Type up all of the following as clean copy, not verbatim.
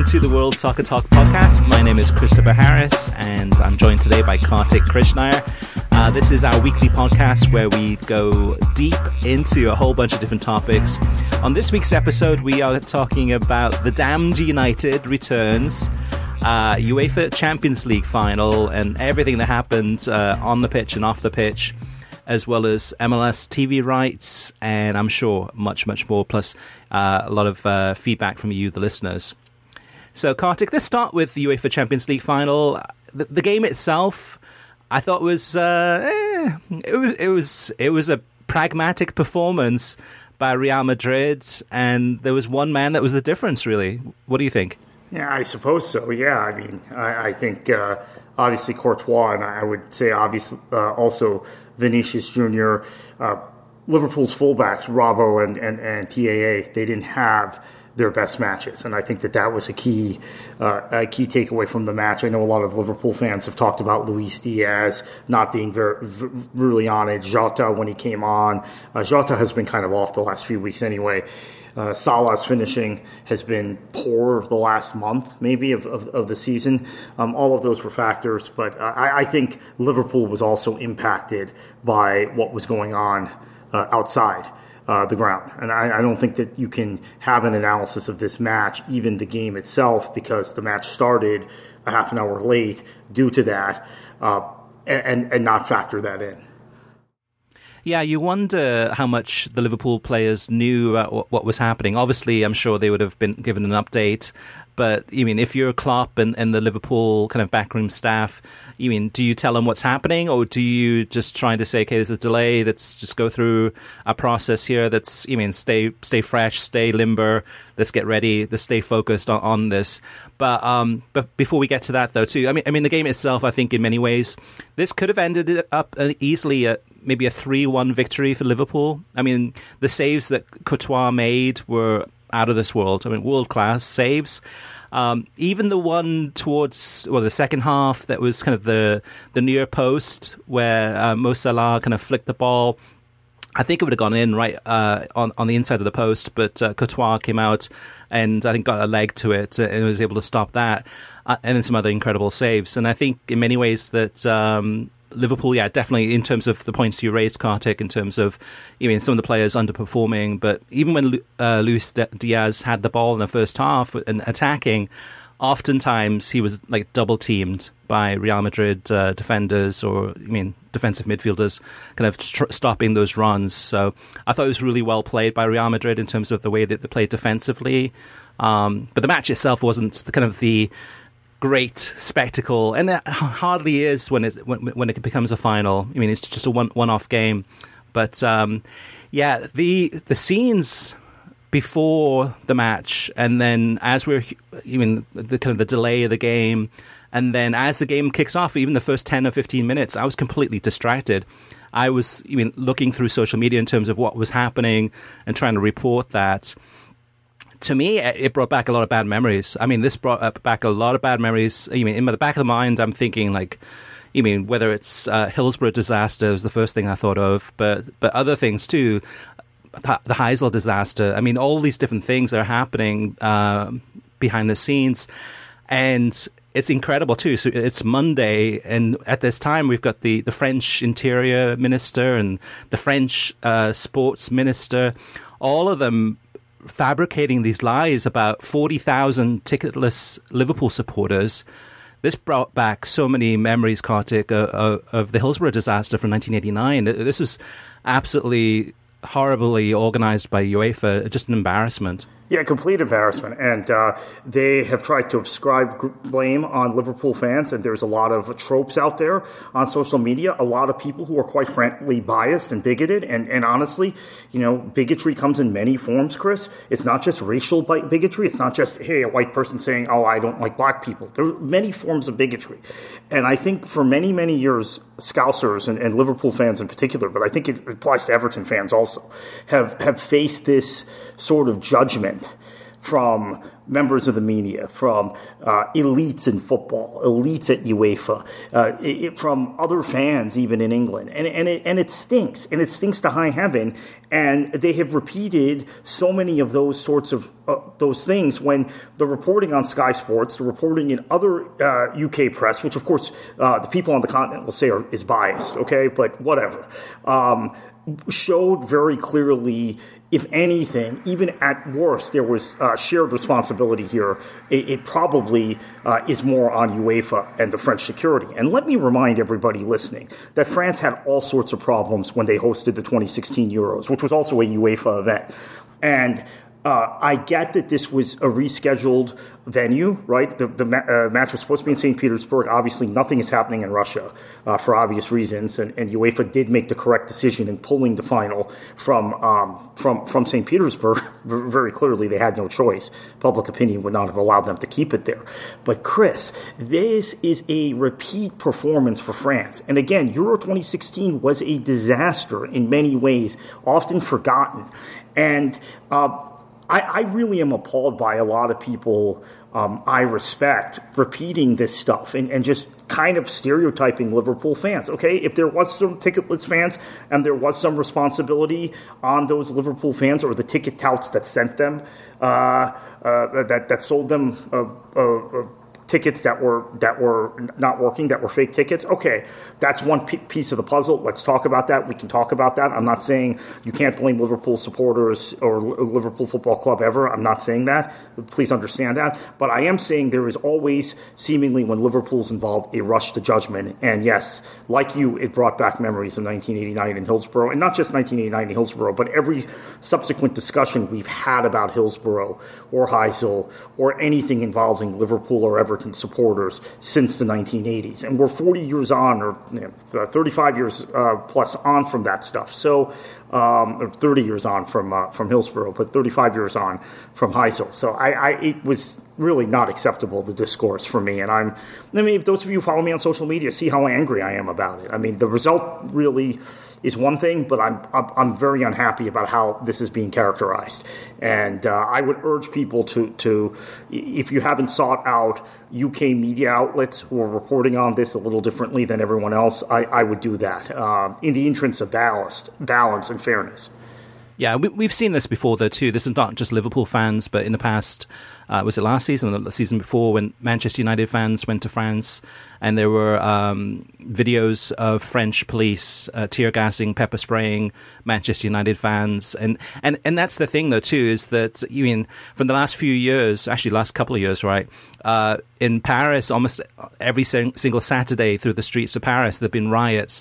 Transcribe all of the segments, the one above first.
to the World Soccer Talk podcast. My name is Christopher Harris, and I'm joined today by Kartik Krishnaiyer. This is our weekly podcast where we go deep into a whole bunch of different topics. On this week's episode, we are talking about the Damned United returns, UEFA Champions League final, and everything that happened on the pitch and off the pitch, as well as MLS TV rights, and I'm sure much, much more, plus a lot of feedback from you, the listeners. So, Kartik, let's start with the UEFA Champions League final. The game itself, I thought was it was a pragmatic performance by Real Madrid, and there was one man that was the difference, really. What do you think? Yeah, I suppose so. Yeah, I mean, I think obviously Courtois, and I would say obviously also Vinicius Jr., Liverpool's fullbacks, Robbo and TAA, they didn't have their best matches, and I think that was a key takeaway from the match. I know a lot of Liverpool fans have talked about Luis Diaz not being really on it. Jota, when he came on, Jota has been kind of off the last few weeks anyway. Salah's finishing has been poor the last month, maybe, of the season. All of those were factors, but I think Liverpool was also impacted by what was going on outside the ground. And I don't think that you can have an analysis of this match, even the game itself, because the match started a half an hour late due to that, and not factor that in. Yeah, you wonder how much the Liverpool players knew about what was happening. Obviously, I'm sure they would have been given an update. But, I mean, if you're Klopp and the Liverpool kind of backroom staff, do you tell them what's happening? Or do you just try to say, okay, there's a delay, let's just go through a process here that's, stay fresh, stay limber, let's get ready, let's stay focused on this. But before we get to that, though, too, I mean, the game itself, I think in many ways, this could have ended up easily maybe a 3-1 victory for Liverpool. I mean, the saves that Courtois made were out of this world. I mean, world-class saves. Even the one towards the second half that was kind of the near post where Mo Salah kind of flicked the ball. I think it would have gone in right on the inside of the post, but Courtois came out and I think got a leg to it and was able to stop that. And then some other incredible saves. And I think in many ways that Liverpool, yeah, definitely in terms of the points you raised, Kartik, in terms of some of the players underperforming. But even when Luis Diaz had the ball in the first half and attacking, oftentimes he was like double teamed by Real Madrid defenders or defensive midfielders, kind of stopping those runs. So I thought it was really well played by Real Madrid in terms of the way that they played defensively. But the match itself wasn't the great spectacle, and it hardly is when it becomes a final. I mean, it's just a one-off game. But the scenes before the match, and then as we're the kind of the delay of the game, and then as the game kicks off, even the first 10 or 15 minutes, I was completely distracted. I was looking through social media in terms of what was happening and trying to report that. To me, it brought back a lot of bad memories. I mean, this brought back a lot of bad memories. In the back of the mind, I'm thinking whether it's Hillsborough disaster was the first thing I thought of, but other things too, the Heysel disaster. I mean, all these different things are happening behind the scenes, and it's incredible too. So it's Monday, and at this time we've got the French Interior Minister and the French Sports Minister, all of them fabricating these lies about 40,000 ticketless Liverpool supporters. This brought back so many memories, Kartik, of the Hillsborough disaster from 1989. This was absolutely horribly organised by UEFA, just an embarrassment. Yeah, complete embarrassment. And they have tried to ascribe blame on Liverpool fans, and there's a lot of tropes out there on social media, a lot of people who are quite frankly biased and bigoted. And honestly, bigotry comes in many forms, Chris. It's not just racial bigotry. It's not just, hey, a white person saying, oh, I don't like black people. There are many forms of bigotry. And I think for many, many years, Scousers and Liverpool fans in particular, but I think it applies to Everton fans also, have faced this sort of judgment from members of the media, from elites in football, elites at UEFA, from other fans even in England. And it stinks. And it stinks to high heaven. And they have repeated so many of those sorts of those things when the reporting on Sky Sports, the reporting in other UK press, which of course the people on the continent will say is biased, okay, but whatever, showed very clearly, if anything, even at worst, there was shared responsibility here. It probably is more on UEFA and the French security. And let me remind everybody listening that France had all sorts of problems when they hosted the 2016 Euros, which was also a UEFA event. And I get that this was a rescheduled venue, right? The match was supposed to be in St. Petersburg. Obviously, nothing is happening in Russia for obvious reasons, and UEFA did make the correct decision in pulling the final from St. Petersburg. Very clearly, they had no choice. Public opinion would not have allowed them to keep it there. But Chris, this is a repeat performance for France. And again, Euro 2016 was a disaster in many ways, often forgotten. And I really am appalled by a lot of people I respect repeating this stuff and just kind of stereotyping Liverpool fans. Okay, if there was some ticketless fans and there was some responsibility on those Liverpool fans or the ticket touts that sent them, that sold them tickets that were not working, that were fake tickets. Okay, that's one piece of the puzzle. Let's talk about that. We can talk about that. I'm not saying you can't blame Liverpool supporters or Liverpool Football Club ever. I'm not saying that. Please understand that. But I am saying there is always, seemingly when Liverpool's involved, a rush to judgment. And yes, like you, it brought back memories of 1989 in Hillsborough. And not just 1989 in Hillsborough, but every subsequent discussion we've had about Hillsborough or Heysel or anything involving Liverpool or Everton supporters since the 1980s. And we're 40 years on, or 35 years plus on from that stuff. So, or 30 years on from Hillsborough, but 35 years on from Heysel. So it was really not acceptable, the discourse for me. And if those of you who follow me on social media see how angry I am about it. I mean, the result really is one thing, but I'm very unhappy about how this is being characterized. And I would urge people to, if you haven't sought out UK media outlets who are reporting on this a little differently than everyone else, I would do that in the interest of balance and fairness. Yeah, we've seen this before, though, too. This is not just Liverpool fans, but in the past, was it last season or the season before, when Manchester United fans went to France and there were videos of French police tear gassing, pepper spraying Manchester United fans. And that's the thing, though, too, is that, from the last few years, actually last couple of years, right, in Paris, almost every single Saturday through the streets of Paris, there have been riots.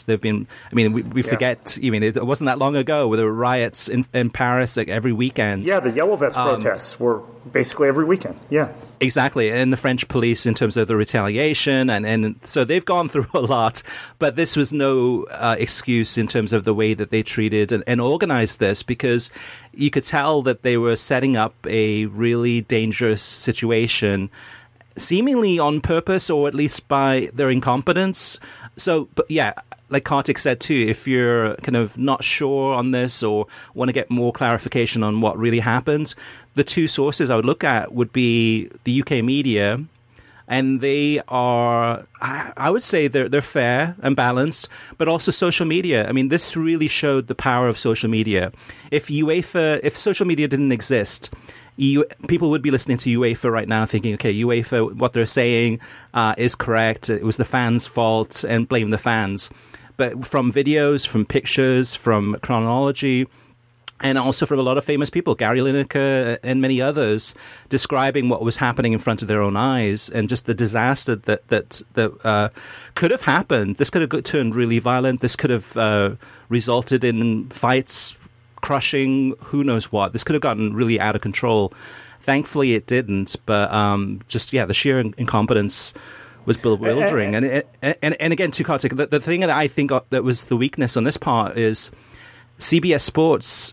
We forget, it wasn't that long ago where there were riots in Paris like every weekend. Yeah, the Yellow Vest protests were basically every weekend. Yeah. Exactly. And the French police in terms of the retaliation. And so they've gone through a lot. But this was no excuse in terms of the way that they treated and organized this, because you could tell that they were setting up a really dangerous situation, seemingly on purpose, or at least by their incompetence. So, but yeah, like Kartik said too, if you're kind of not sure on this or want to get more clarification on what really happened, the two sources I would look at would be the UK media, and they are, I would say they're fair and balanced, but also social media. I mean, this really showed the power of social media. If social media didn't exist, people would be listening to UEFA right now thinking, okay, UEFA, what they're saying is correct. It was the fans' fault, and blame the fans. But from videos, from pictures, from chronology, and also from a lot of famous people, Gary Lineker and many others, describing what was happening in front of their own eyes and just the disaster that could have happened. This could have turned really violent. This could have resulted in fights, crushing, who knows what. This could have gotten really out of control. Thankfully, it didn't. But the sheer incompetence was bewildering. And again, to Kartik, the thing that I think that was the weakness on this part is CBS Sports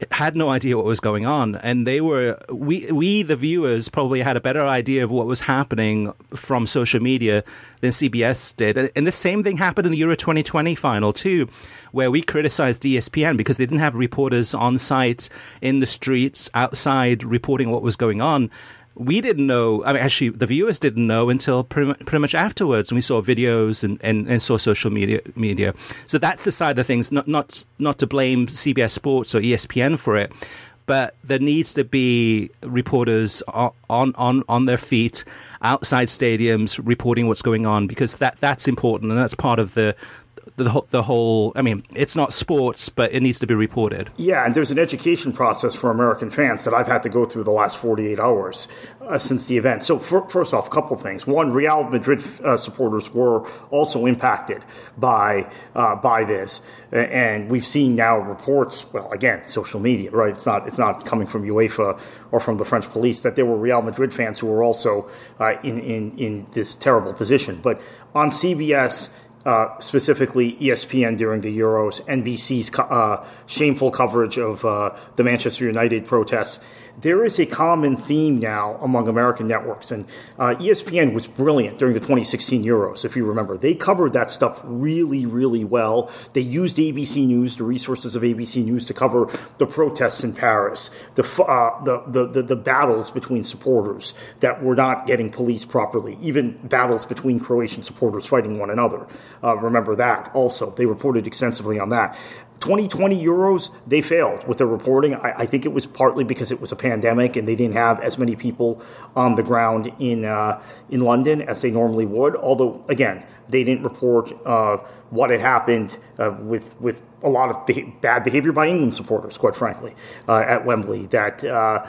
had no idea what was going on, and we the viewers probably had a better idea of what was happening from social media than CBS did. And the same thing happened in the Euro 2020 final too, where we criticized ESPN because they didn't have reporters on site in the streets outside reporting what was going on. We didn't know. I mean, actually, the viewers didn't know until pretty much afterwards, and we saw videos and saw social media. So that's the side of things. Not to blame CBS Sports or ESPN for it, but there needs to be reporters on their feet outside stadiums reporting what's going on, because that's important, and that's part of the whole. I mean, it's not sports, but it needs to be reported. Yeah, and there's an education process for American fans that I've had to go through the last 48 hours since the event. So first off, a couple of things. One, Real Madrid supporters were also impacted by this, and we've seen now reports. Well, again, social media, right? It's not coming from UEFA or from the French police, that there were Real Madrid fans who were also in this terrible position. But on CBS. Specifically ESPN during the Euros, NBC's shameful coverage of the Manchester United protests. There is a common theme now among American networks, and ESPN was brilliant during the 2016 Euros, if you remember. They covered that stuff really, really well. They used ABC News, the resources of ABC News, to cover the protests in Paris, the battles between supporters that were not getting policed properly, even battles between Croatian supporters fighting one another. Remember that also. They reported extensively on that. 2020 Euros, they failed with their reporting. I think it was partly because it was a pandemic and they didn't have as many people on the ground in London as they normally would. Although, again, they didn't report what had happened with a lot of bad behavior by England supporters, quite frankly, at Wembley that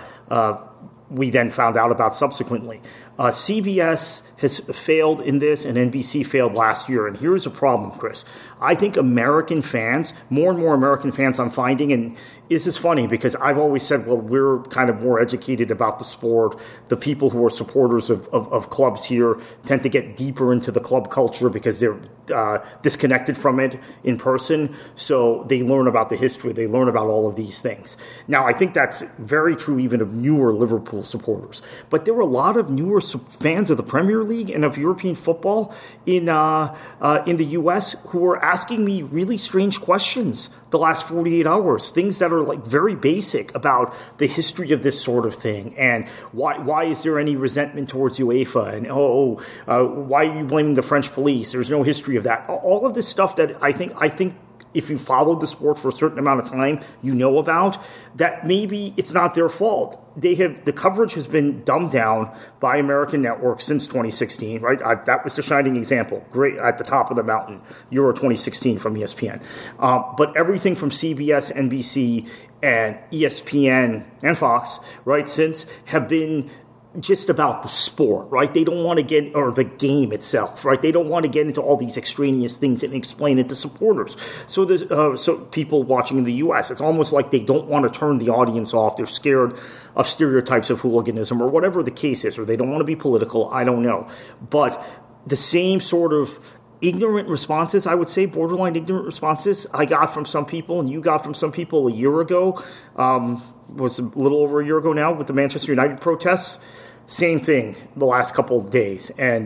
we then found out about subsequently. CBS has failed in this, and NBC failed last year. And here's a problem, Chris. I think American fans, more and more American fans I'm finding, and this is funny because I've always said, well, we're kind of more educated about the sport. The people who are supporters of clubs here tend to get deeper into the club culture because they're disconnected from it in person. So they learn about the history. They learn about all of these things. Now, I think that's very true even of newer Liverpool supporters. But there were a lot of newer fans of the Premier League and of European football in the U.S. who were asking me really strange questions the last 48 hours, things that are like very basic about the history of this sort of thing, and why is there any resentment towards UEFA, and why are you blaming the French police? There's no history of that. All of this stuff that I think if you followed the sport for a certain amount of time, you know about, that maybe it's not their fault. The coverage has been dumbed down by American networks since 2016, right? That was the shining example. Great at the top of the mountain, Euro 2016 from ESPN. But everything from CBS, NBC, and ESPN and Fox, right, since have been just about the sport, right? They don't want to get, or the game itself, right? They don't want to get into all these extraneous things and explain it to supporters. So there's so people watching in the U.S., it's almost like they don't want to turn the audience off. They're scared of stereotypes of hooliganism or whatever the case is, or they don't want to be political. I don't know. But the same sort of ignorant responses, I would say, borderline ignorant responses I got from some people and you got from some people a year ago, was a little over a year ago now with the Manchester United protests. Same thing the last couple of days. And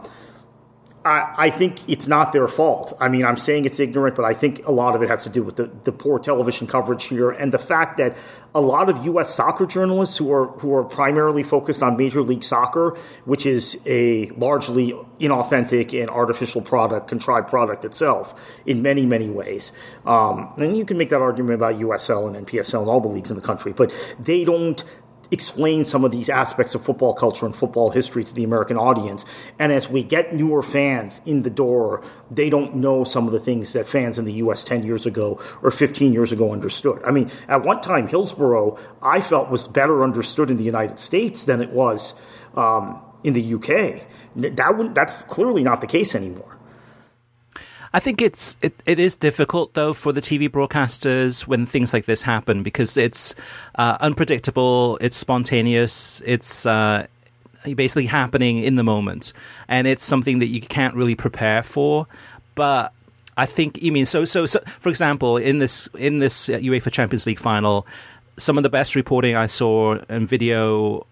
I think it's not their fault. I mean, I'm saying it's ignorant, but I think a lot of it has to do with the poor television coverage here and the fact that a lot of U.S. soccer journalists who are primarily focused on Major League Soccer, which is a largely inauthentic and artificial product, contrived product itself in many, many ways. And you can make that argument about USL and NPSL and all the leagues in the country, but they don't explain some of these aspects of football culture and football history to the American audience. And as we get newer fans in the door, they don't know some of the things that fans in the U.S. 10 years ago or 15 years ago understood. I mean, at one time, Hillsborough, I felt, was better understood in the United States than it was in the UK. That's clearly not the case anymore. I think it is difficult, though, for the TV broadcasters when things like this happen because it's unpredictable, it's spontaneous, it's basically happening in the moment, and it's something that you can't really prepare for. But I think, so for example, in this UEFA Champions League final, some of the best reporting I saw in video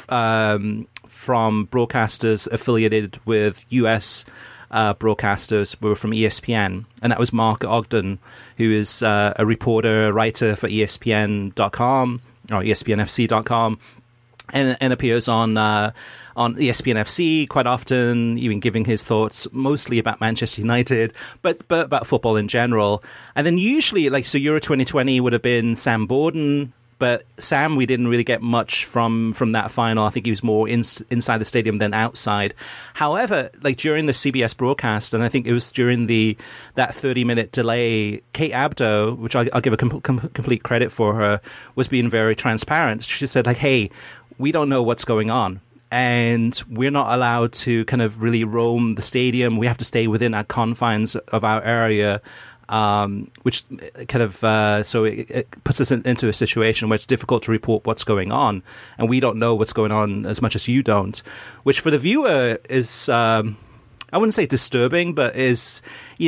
from broadcasters affiliated with US broadcasters were from ESPN, and that was Mark Ogden, who is a reporter, a writer for ESPN.com or ESPNFC.com, and appears on ESPN FC quite often, even giving his thoughts mostly about Manchester United, but about football in general. And then usually, so Euro 2020 would have been Sam Borden. But Sam, we didn't really get much from that final. I think he was more inside the stadium than outside. However, during the CBS broadcast, and I think it was during that 30-minute delay, Kate Abdo, which I'll give a complete credit for her, was being very transparent. She said, hey, we don't know what's going on, and we're not allowed to kind of really roam the stadium. We have to stay within our confines of our area. Which kind of so it puts us into a situation where it's difficult to report what's going on, and we don't know what's going on as much as you don't, which for the viewer is I wouldn't say disturbing, but is,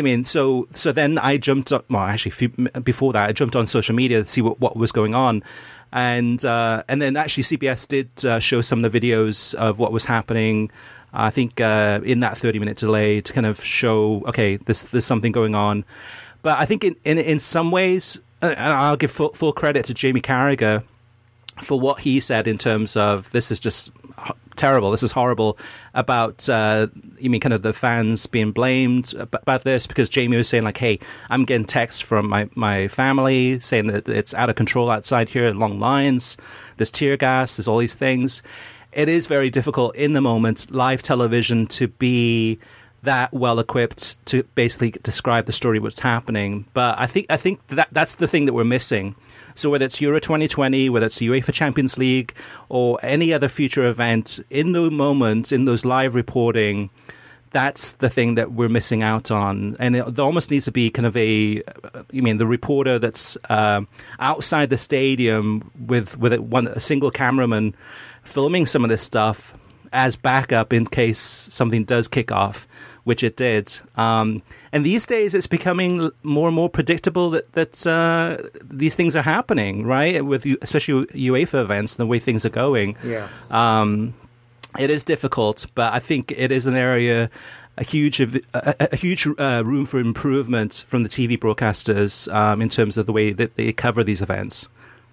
so then I jumped up, before that I jumped on social media to see what was going on, and then actually CBS did show some of the videos of what was happening. I think in that 30-minute delay to kind of show, okay, there's something going on. But I think in some ways, and I'll give full credit to Jamie Carragher for what he said in terms of this is just terrible, this is horrible, about kind of the fans being blamed about this, because Jamie was saying hey, I'm getting texts from my family saying that it's out of control outside here, long lines, there's tear gas, there's all these things. It is very difficult in the moment, live television, to be that well equipped to basically describe the story, what's happening. But I think that's the thing that we're missing. So whether it's Euro 2020, whether it's the UEFA Champions League, or any other future event, in the moment, in those live reporting, that's the thing that we're missing out on. And there almost needs to be kind of the reporter that's outside the stadium with a single cameraman filming some of this stuff as backup in case something does kick off, which it did. And these days it's becoming more and more predictable that these things are happening, right? With especially UEFA events and the way things are going. Yeah. It is difficult, but I think it is an area, a huge room for improvement from the TV broadcasters in terms of the way that they cover these events.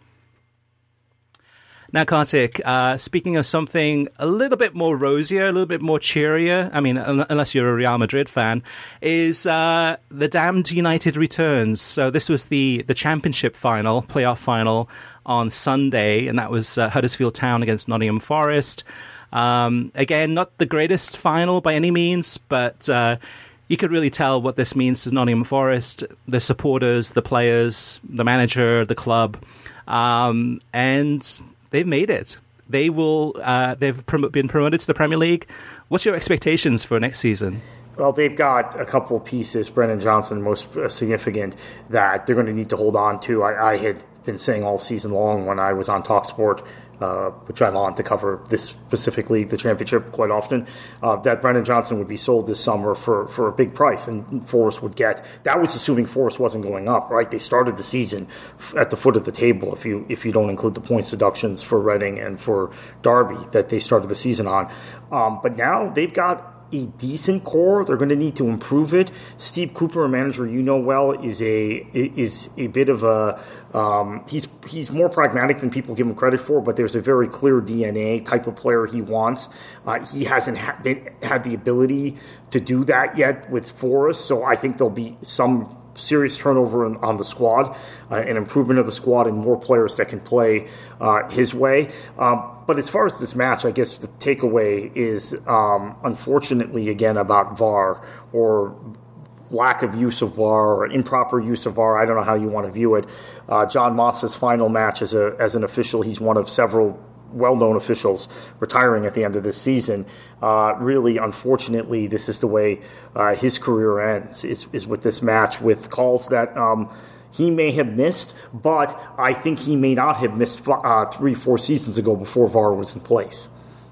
Now, Kartik, speaking of something a little bit more rosier, a little bit more cheerier, unless you're a Real Madrid fan, is the Damned United returns. So this was the championship final, playoff final, on Sunday, and that was Huddersfield Town against Nottingham Forest. Again, not the greatest final by any means, but you could really tell what this means to Nottingham Forest, the supporters, the players, the manager, the club, and they've made it. They will. They've been promoted to the Premier League. What's your expectations for next season? Well, they've got a couple of pieces, Brennan Johnson most significant, that they're going to need to hold on to. I had been saying all season long when I was on TalkSport, which I'm on to cover this specifically, the championship quite often, that Brennan Johnson would be sold this summer for a big price, and Forest would get. That was assuming Forest wasn't going up, right? They started the season at the foot of the table, if you don't include the points deductions for Reading and for Derby that they started the season on. But now they've got a decent core. They're going to need to improve it. Steve Cooper, a manager you know well, is a bit of a he's more pragmatic than people give him credit for, but there's a very clear DNA type of player he wants. He hasn't had the ability to do that yet with Forest, so I think there'll be some serious turnover on the squad, an improvement of the squad, and more players that can play his way. But as far as this match, I guess the takeaway is, unfortunately, again, about VAR or lack of use of VAR or improper use of VAR. I don't know how you want to view it. John Moss's final match as an official, he's one of several well-known officials retiring at the end of this season. Really, unfortunately, this is the way his career ends, is with this match, with calls that he may have missed, but I think he may not have missed 3-4 seasons ago before VAR was in place.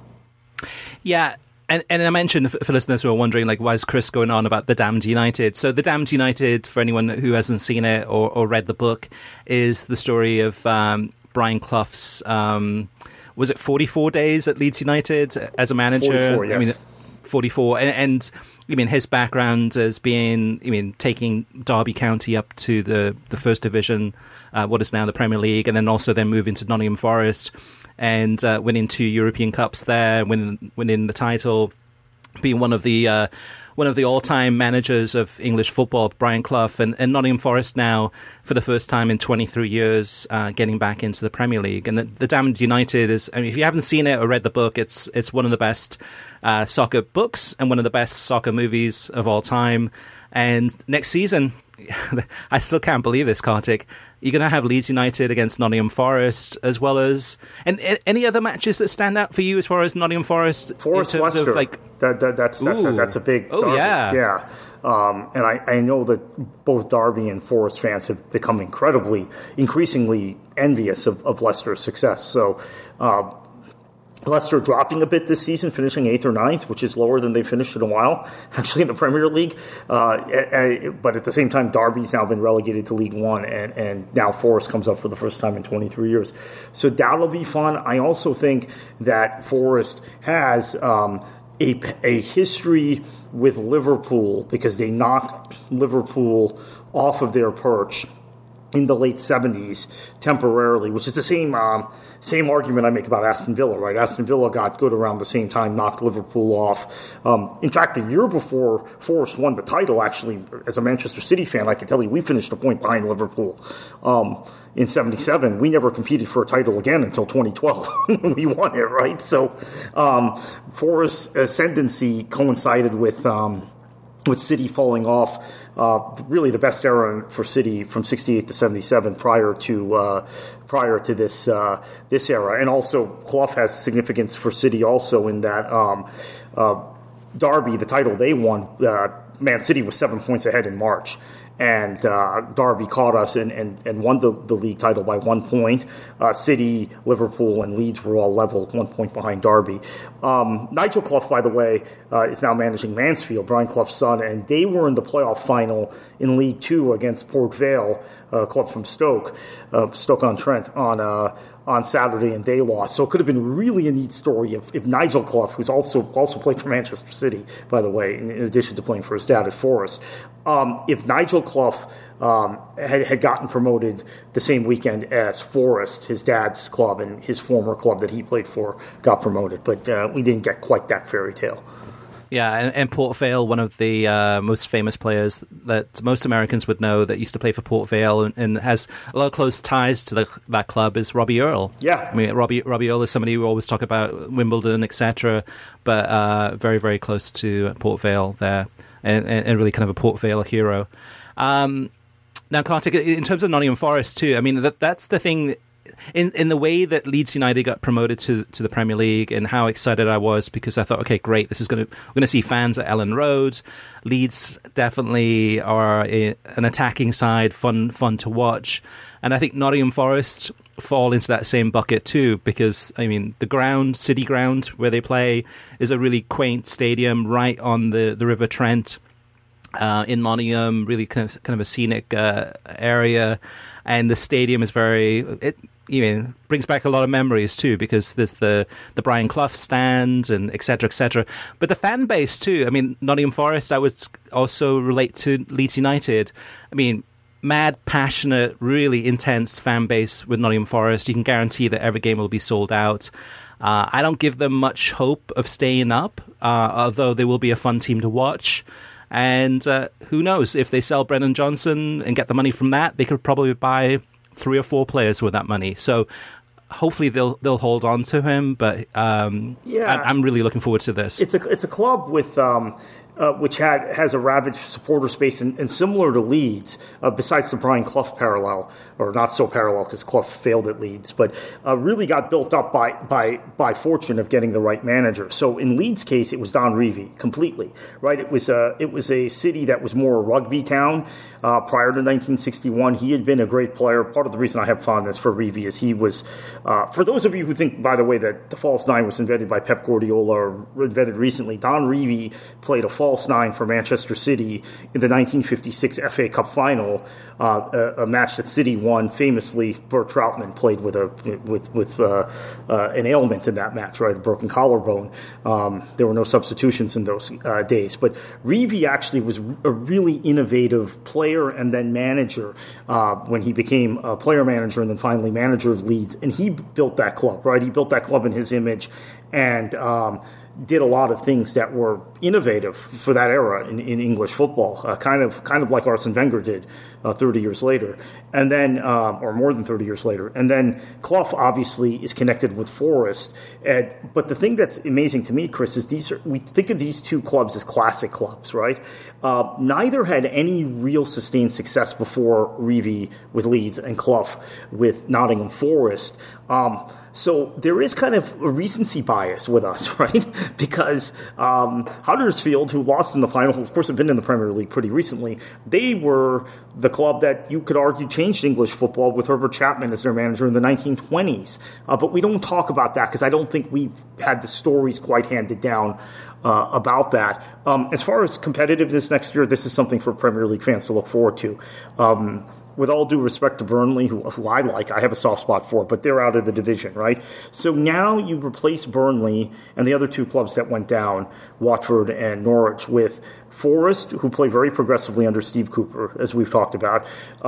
Yeah. And I mentioned, for listeners who are wondering, why is Chris going on about The Damned United? So The Damned United, for anyone who hasn't seen it or read the book, is the story of Brian Clough's, was it 44 days at Leeds United as a manager? 44, yes. I mean, 44. And I mean, his background as being, taking Derby County up to the First Division, what is now the Premier League, and then also moving to Nottingham Forest and winning 2 European Cups there, winning the title, being one of the all-time managers of English football, Brian Clough, and Nottingham Forest now, for the first time in 23 years, getting back into the Premier League. And the Damned United is, I mean, if you haven't seen it or read the book, it's one of the best soccer books and one of the best soccer movies of all time. And next season, I still can't believe this, Kartik, you're going to have Leeds United against Nottingham Forest, as well as... And any other matches that stand out for you as far as Nottingham Forest? Forest Leicester. That's a big... Oh, Derby. Yeah. And I know that both Derby and Forest fans have become increasingly envious of Leicester's success. So... Leicester dropping a bit this season, finishing 8th or 9th, which is lower than they finished in a while, actually, in the Premier League. But at the same time, Derby's now been relegated to League One, and now Forest comes up for the first time in 23 years. So that'll be fun. I also think that Forest has a history with Liverpool, because they knocked Liverpool off of their perch in the late 70s temporarily, which is the same argument I make about Aston Villa, right? Aston Villa got good around the same time, knocked Liverpool off. In fact, the year before Forest won the title, actually, as a Manchester City fan, I can tell you we finished a point behind Liverpool. In 77, we never competed for a title again until 2012 when we won it, right? So Forest's ascendancy coincided with City falling off. Really the best era for City from 68 to 77 prior to this era. And also Clough has significance for City also in that Derby, the title they won, Man City was 7 points ahead in March. And Derby caught us and won the league title by 1 point. City, Liverpool, and Leeds were all level, 1 point behind Derby. Nigel Clough, by the way, is now managing Mansfield, Brian Clough's son, and they were in the playoff final in League Two against Port Vale, a club from Stoke-on-Trent, on Saturday, and they lost. So it could have been really a neat story if Nigel Clough, who's also played for Manchester City, by the way, in addition to playing for his dad at Forest, if Nigel Clough had gotten promoted the same weekend as Forest, his dad's club and his former club that he played for, got promoted. But we didn't get quite that fairy tale. Yeah, and Port Vale, one of the most famous players that most Americans would know that used to play for Port Vale and has a lot of close ties to that club is Robbie Earle. Yeah. I mean, Robbie Earle is somebody who always talk about Wimbledon, etc., but very, very close to Port Vale there, and really kind of a Port Vale hero. Now, Kartik, in terms of Nottingham Forest too, I mean, that's the thing... In the way that Leeds United got promoted to the Premier League, and how excited I was, because I thought, okay, great, we're going to see fans at Ellen Road. Leeds definitely are an attacking side, fun to watch, and I think Nottingham Forest fall into that same bucket too, because I mean the City Ground where they play is a really quaint stadium right on the River Trent in Nottingham, really kind of a scenic area, and the stadium is brings back a lot of memories too, because there's the Brian Clough stand and et cetera, but the fan base too. I mean, Nottingham Forest, I would also relate to Leeds United. I mean, mad, passionate, really intense fan base with Nottingham Forest. You can guarantee that every game will be sold out. I don't give them much hope of staying up, although they will be a fun team to watch. And who knows, if they sell Brennan Johnson and get the money from that, they could probably buy 3 or 4 players with that money. So hopefully they'll hold on to him. But I'm really looking forward to this. It's a club with which has a rabid supporter space and similar to Leeds, besides the Brian Clough parallel, or not so parallel because Clough failed at Leeds, but really got built up by fortune of getting the right manager. So in Leeds' case, it was Don Revie completely, right? It was a city that was more a rugby town prior to 1961. He had been a great player. Part of the reason I have fondness for Revie is he was, for those of you who think, by the way, that the false nine was invented by Pep Guardiola or invented recently, Don Revie played a false nine for Manchester City in the 1956 FA Cup final, a match that City won famously. Bert Troutman played with an ailment in that match, right, a broken collarbone. There were no substitutions in those days. But Reevy actually was a really innovative player and then manager when he became a player manager and then finally manager of Leeds. And he built that club, right? He built that club in his image and did a lot of things that were innovative for that era in English football, kind of like Arsene Wenger did 30 years later, and then or more than 30 years later. And then Clough obviously is connected with Forest. But the thing that's amazing to me, Chris, is we think of these two clubs as classic clubs, right? Neither had any real sustained success before Reevy with Leeds and Clough with Nottingham Forest. So there is kind of a recency bias with us, right? Because Huddersfield, who lost in the final, who of course have been in the Premier League pretty recently, they were the club that you could argue changed English football with Herbert Chapman as their manager in the 1920s. But we don't talk about that because I don't think we've had the stories quite handed down about that. As far as competitiveness next year, this is something for Premier League fans to look forward to. With all due respect to Burnley, who I like, I have a soft spot for, but they're out of the division, right? So now you replace Burnley and the other two clubs that went down, Watford and Norwich, with Forest, who play very progressively under Steve Cooper, as we've talked about,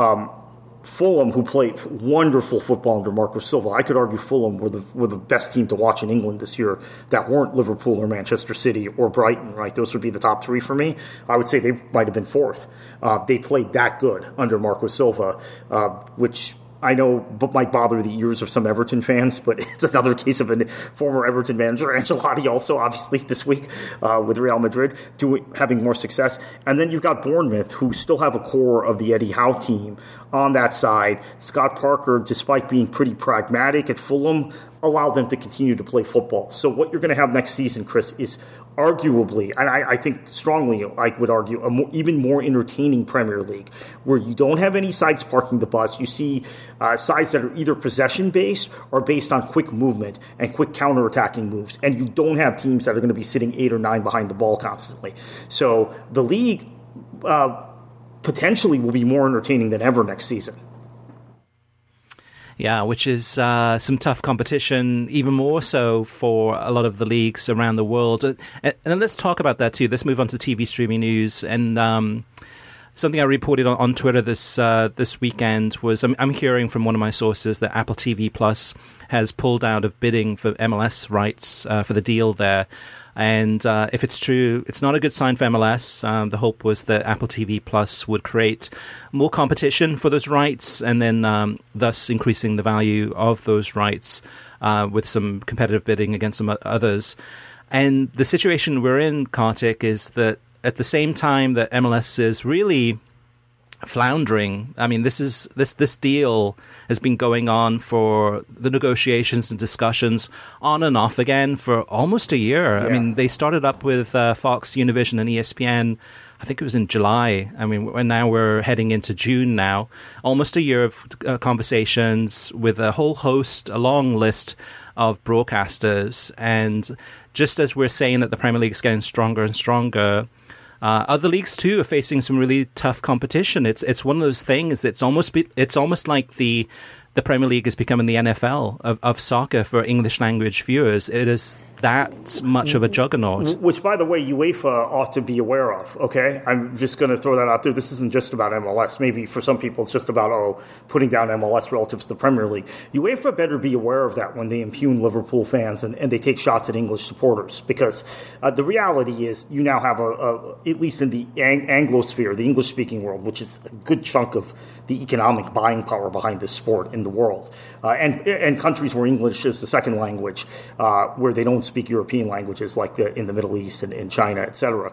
Fulham, who played wonderful football under Marco Silva. I could argue Fulham were the best team to watch in England this year that weren't Liverpool or Manchester City or Brighton, right? Those would be the top three for me. I would say they might have been fourth. They played that good under Marco Silva, which I know might bother the ears of some Everton fans, but it's another case of a former Everton manager, Ancelotti, also obviously this week with Real Madrid, having more success. And then you've got Bournemouth, who still have a core of the Eddie Howe team on that side. Scott Parker, despite being pretty pragmatic at Fulham, allowed them to continue to play football. So what you're going to have next season, Chris, is arguably, and I think strongly, I would argue, even more entertaining Premier League, where you don't have any sides parking the bus. You see sides that are either possession-based or based on quick movement and quick counter-attacking moves, and you don't have teams that are going to be sitting 8 or 9 behind the ball constantly. So the league potentially will be more entertaining than ever next season. Yeah, which is some tough competition, even more so for a lot of the leagues around the world. And let's talk about that too. Let's move on to TV streaming news. And something I reported on Twitter this weekend was I'm hearing from one of my sources that Apple TV Plus has pulled out of bidding for MLS rights for the deal there. And if it's true, it's not a good sign for MLS. The hope was that Apple TV Plus would create more competition for those rights and then thus increasing the value of those rights with some competitive bidding against some others. And the situation we're in, Kartik, is that at the same time that MLS is really floundering. I mean, this deal has been going on for the negotiations and discussions on and off again for almost a year. Yeah. I mean, they started up with Fox, Univision, and ESPN. I think it was in July. I mean, now we're heading into June now. Almost a year of conversations with a long list of broadcasters. And just as we're saying that the Premier League is getting stronger and stronger, other leagues too are facing some really tough competition. It's one of those things. It's almost like the Premier League is becoming the NFL of soccer for English language viewers. It is that much of a juggernaut. Which, by the way, UEFA ought to be aware of, okay? I'm just going to throw that out there. This isn't just about MLS. Maybe for some people it's just about, putting down MLS relative to the Premier League. UEFA better be aware of that when they impugn Liverpool fans and they take shots at English supporters. Because the reality is you now have, at least in the Anglosphere, the English-speaking world, which is a good chunk of the economic buying power behind this sport in the world, and countries where English is the second language, where they don't speak European languages like in the Middle East and in China, etc.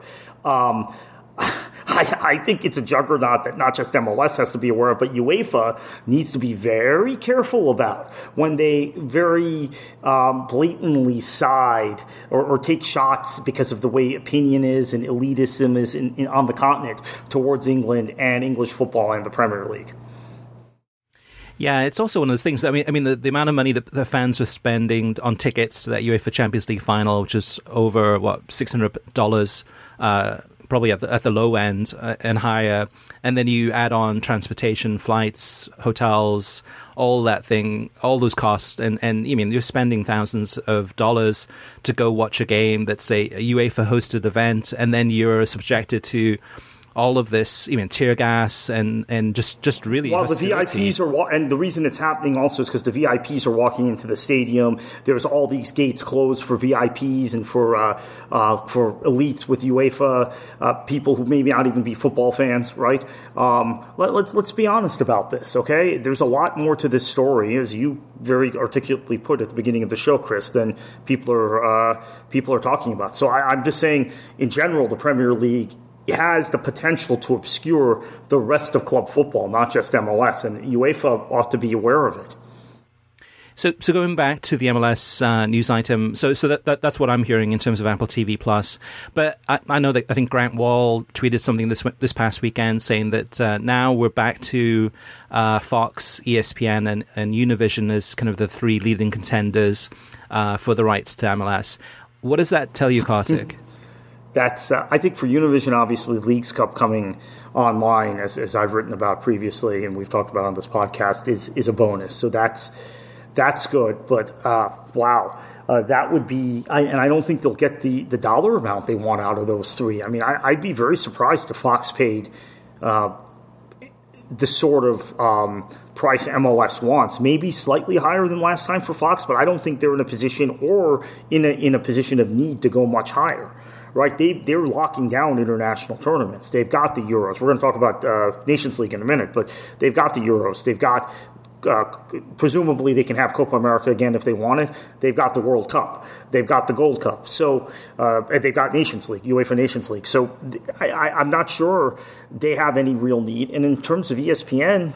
I think it's a juggernaut that not just MLS has to be aware of, but UEFA needs to be very careful about when they very blatantly side or take shots because of the way opinion is and elitism is on the continent towards England and English football and the Premier League. Yeah, it's also one of those things. I mean, the amount of money that the fans were spending on tickets to that UEFA Champions League final, which is over $600 probably at the low end and higher, and then you add on transportation, flights, hotels, all those costs, and I mean, you're spending thousands of dollars to go watch a game that's a UEFA hosted event, and then you're subjected to all of this, tear gas and just really. Well, hostility. the VIPs and the reason it's happening also is because the VIPs are walking into the stadium. There's all these gates closed for VIPs and for elites with UEFA, people who maybe not even be football fans, right? Let's be honest about this, okay? There's a lot more to this story, as you very articulately put at the beginning of the show, Chris, than people are talking about. So I'm just saying, in general, the Premier League has the potential to obscure the rest of club football, not just MLS, and UEFA ought to be aware of it. So going back to the MLS news item, so that's what I'm hearing in terms of Apple TV Plus. But I know that I think Grant Wall tweeted something this past weekend saying that now we're back to Fox, ESPN, and Univision as kind of the three leading contenders for the rights to MLS. What does that tell you, Kartik? That's I think for Univision, obviously, Leagues Cup coming online, as I've written about previously, and we've talked about on this podcast, is a bonus. So that's good. But wow, that would be. And I don't think they'll get the dollar amount they want out of those three. I mean, I'd be very surprised if Fox paid the sort of price MLS wants, maybe slightly higher than last time for Fox, but I don't think they're in a position or in a position of need to go much higher. Right, they're locking down international tournaments. They've got the Euros. We're going to talk about Nations League in a minute, but they've got the Euros. They've got presumably they can have Copa America again if they want it. They've got the World Cup. They've got the Gold Cup. So they've got Nations League, UEFA Nations League. So I'm not sure they have any real need. And in terms of ESPN,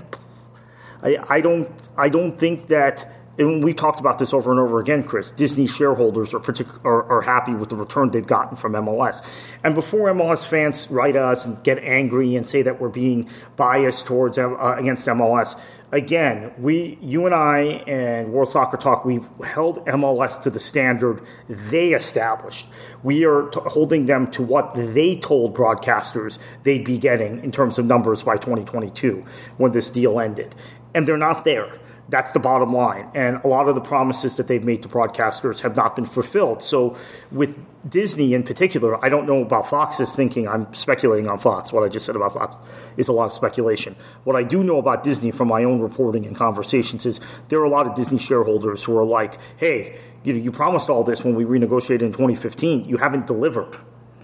I don't think that. And we talked about this over and over again, Chris. Disney shareholders are happy with the return they've gotten from MLS. And before MLS fans write us and get angry and say that we're being biased towards against MLS, again, you and I and World Soccer Talk, we've held MLS to the standard they established. We are holding them to what they told broadcasters they'd be getting in terms of numbers by 2022 when this deal ended. And they're not there. That's the bottom line. And a lot of the promises that they've made to broadcasters have not been fulfilled. So with Disney in particular, I don't know about Fox's thinking. I'm speculating on Fox. What I just said about Fox is a lot of speculation. What I do know about Disney from my own reporting and conversations is there are a lot of Disney shareholders who are like, hey, you promised all this when we renegotiated in 2015. You haven't delivered.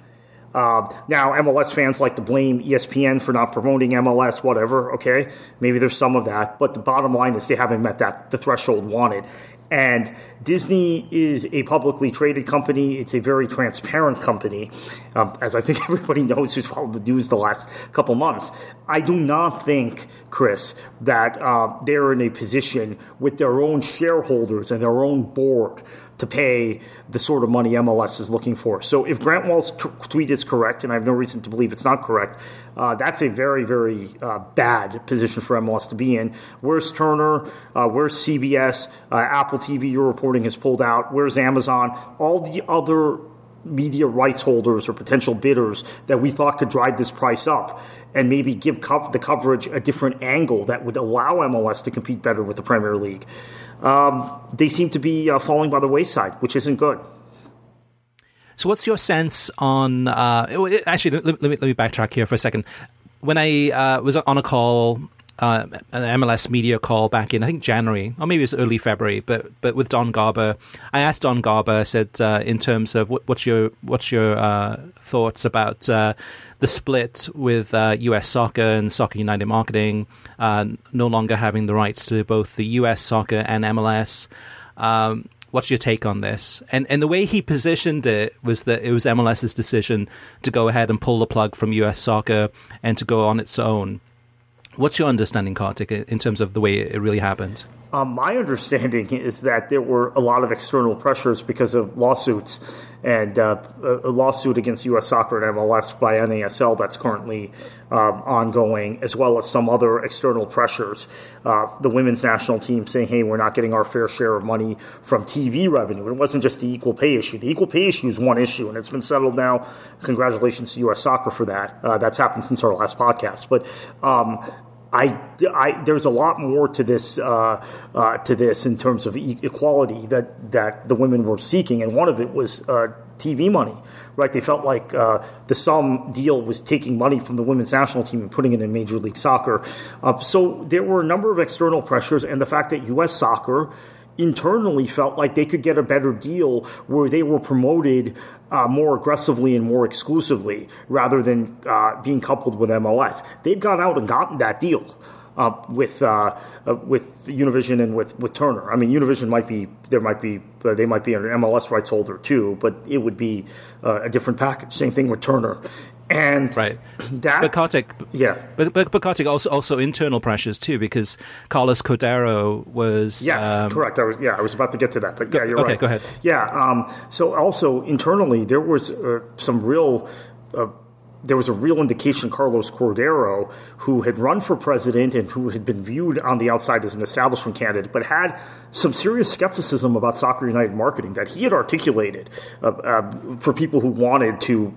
Now, MLS fans like to blame ESPN for not promoting MLS, whatever, okay? Maybe there's some of that, but the bottom line is they haven't met the threshold wanted. And Disney is a publicly traded company. It's a very transparent company, as I think everybody knows who's followed the news the last couple months. I do not think, Chris, that they're in a position with their own shareholders and their own board to pay the sort of money MLS is looking for. So if Grant Wall's tweet is correct, and I have no reason to believe it's not correct, that's a very, very bad position for MLS to be in. Where's Turner? Where's CBS? Apple TV, your reporting has pulled out. Where's Amazon? All the other media rights holders or potential bidders that we thought could drive this price up and maybe give the coverage a different angle that would allow MLS to compete better with the Premier League. They seem to be falling by the wayside, which isn't good. So what's your sense on actually, let me backtrack here for a second. When I was on a call, an MLS media call back in, I think, January, or maybe it was early February, but with Don Garber, I asked Don Garber, I said, in terms of what's your thoughts about the split with US Soccer and Soccer United Marketing no longer having the rights to both the US Soccer and MLS. What's your take on this? And the way he positioned it was that it was MLS's decision to go ahead and pull the plug from US Soccer and to go on its own. What's your understanding, Kartik, in terms of the way it really happened? My understanding is that there were a lot of external pressures because of lawsuits and a lawsuit against U.S. Soccer and MLS by NASL that's currently ongoing, as well as some other external pressures. The women's national team saying, hey, we're not getting our fair share of money from TV revenue. It wasn't just the equal pay issue. The equal pay issue is one issue, and it's been settled now. Congratulations to U.S. Soccer for that. That's happened since our last podcast. But there's a lot more to this in terms of equality that the women were seeking, and one of it was TV money. Right? They felt like the Sum deal was taking money from the women's national team and putting it in Major League Soccer. So there were a number of external pressures, and the fact that U.S. Soccer internally felt like they could get a better deal where they were promoted more aggressively and more exclusively rather than being coupled with MLS. They've gone out and gotten that deal with Univision and with Turner. I mean, Univision they might be an MLS rights holder too, but it would be a different package. Same thing with Turner. And right. That, but Kartik, yeah. But Kartik also internal pressures too, because Carlos Cordero was correct. I was about to get to that, but yeah, you're right. Okay, go ahead. Yeah. So also internally, there was there was a real indication Carlos Cordero, who had run for president and who had been viewed on the outside as an establishment candidate, but had some serious skepticism about Soccer United marketing that he had articulated for people who wanted to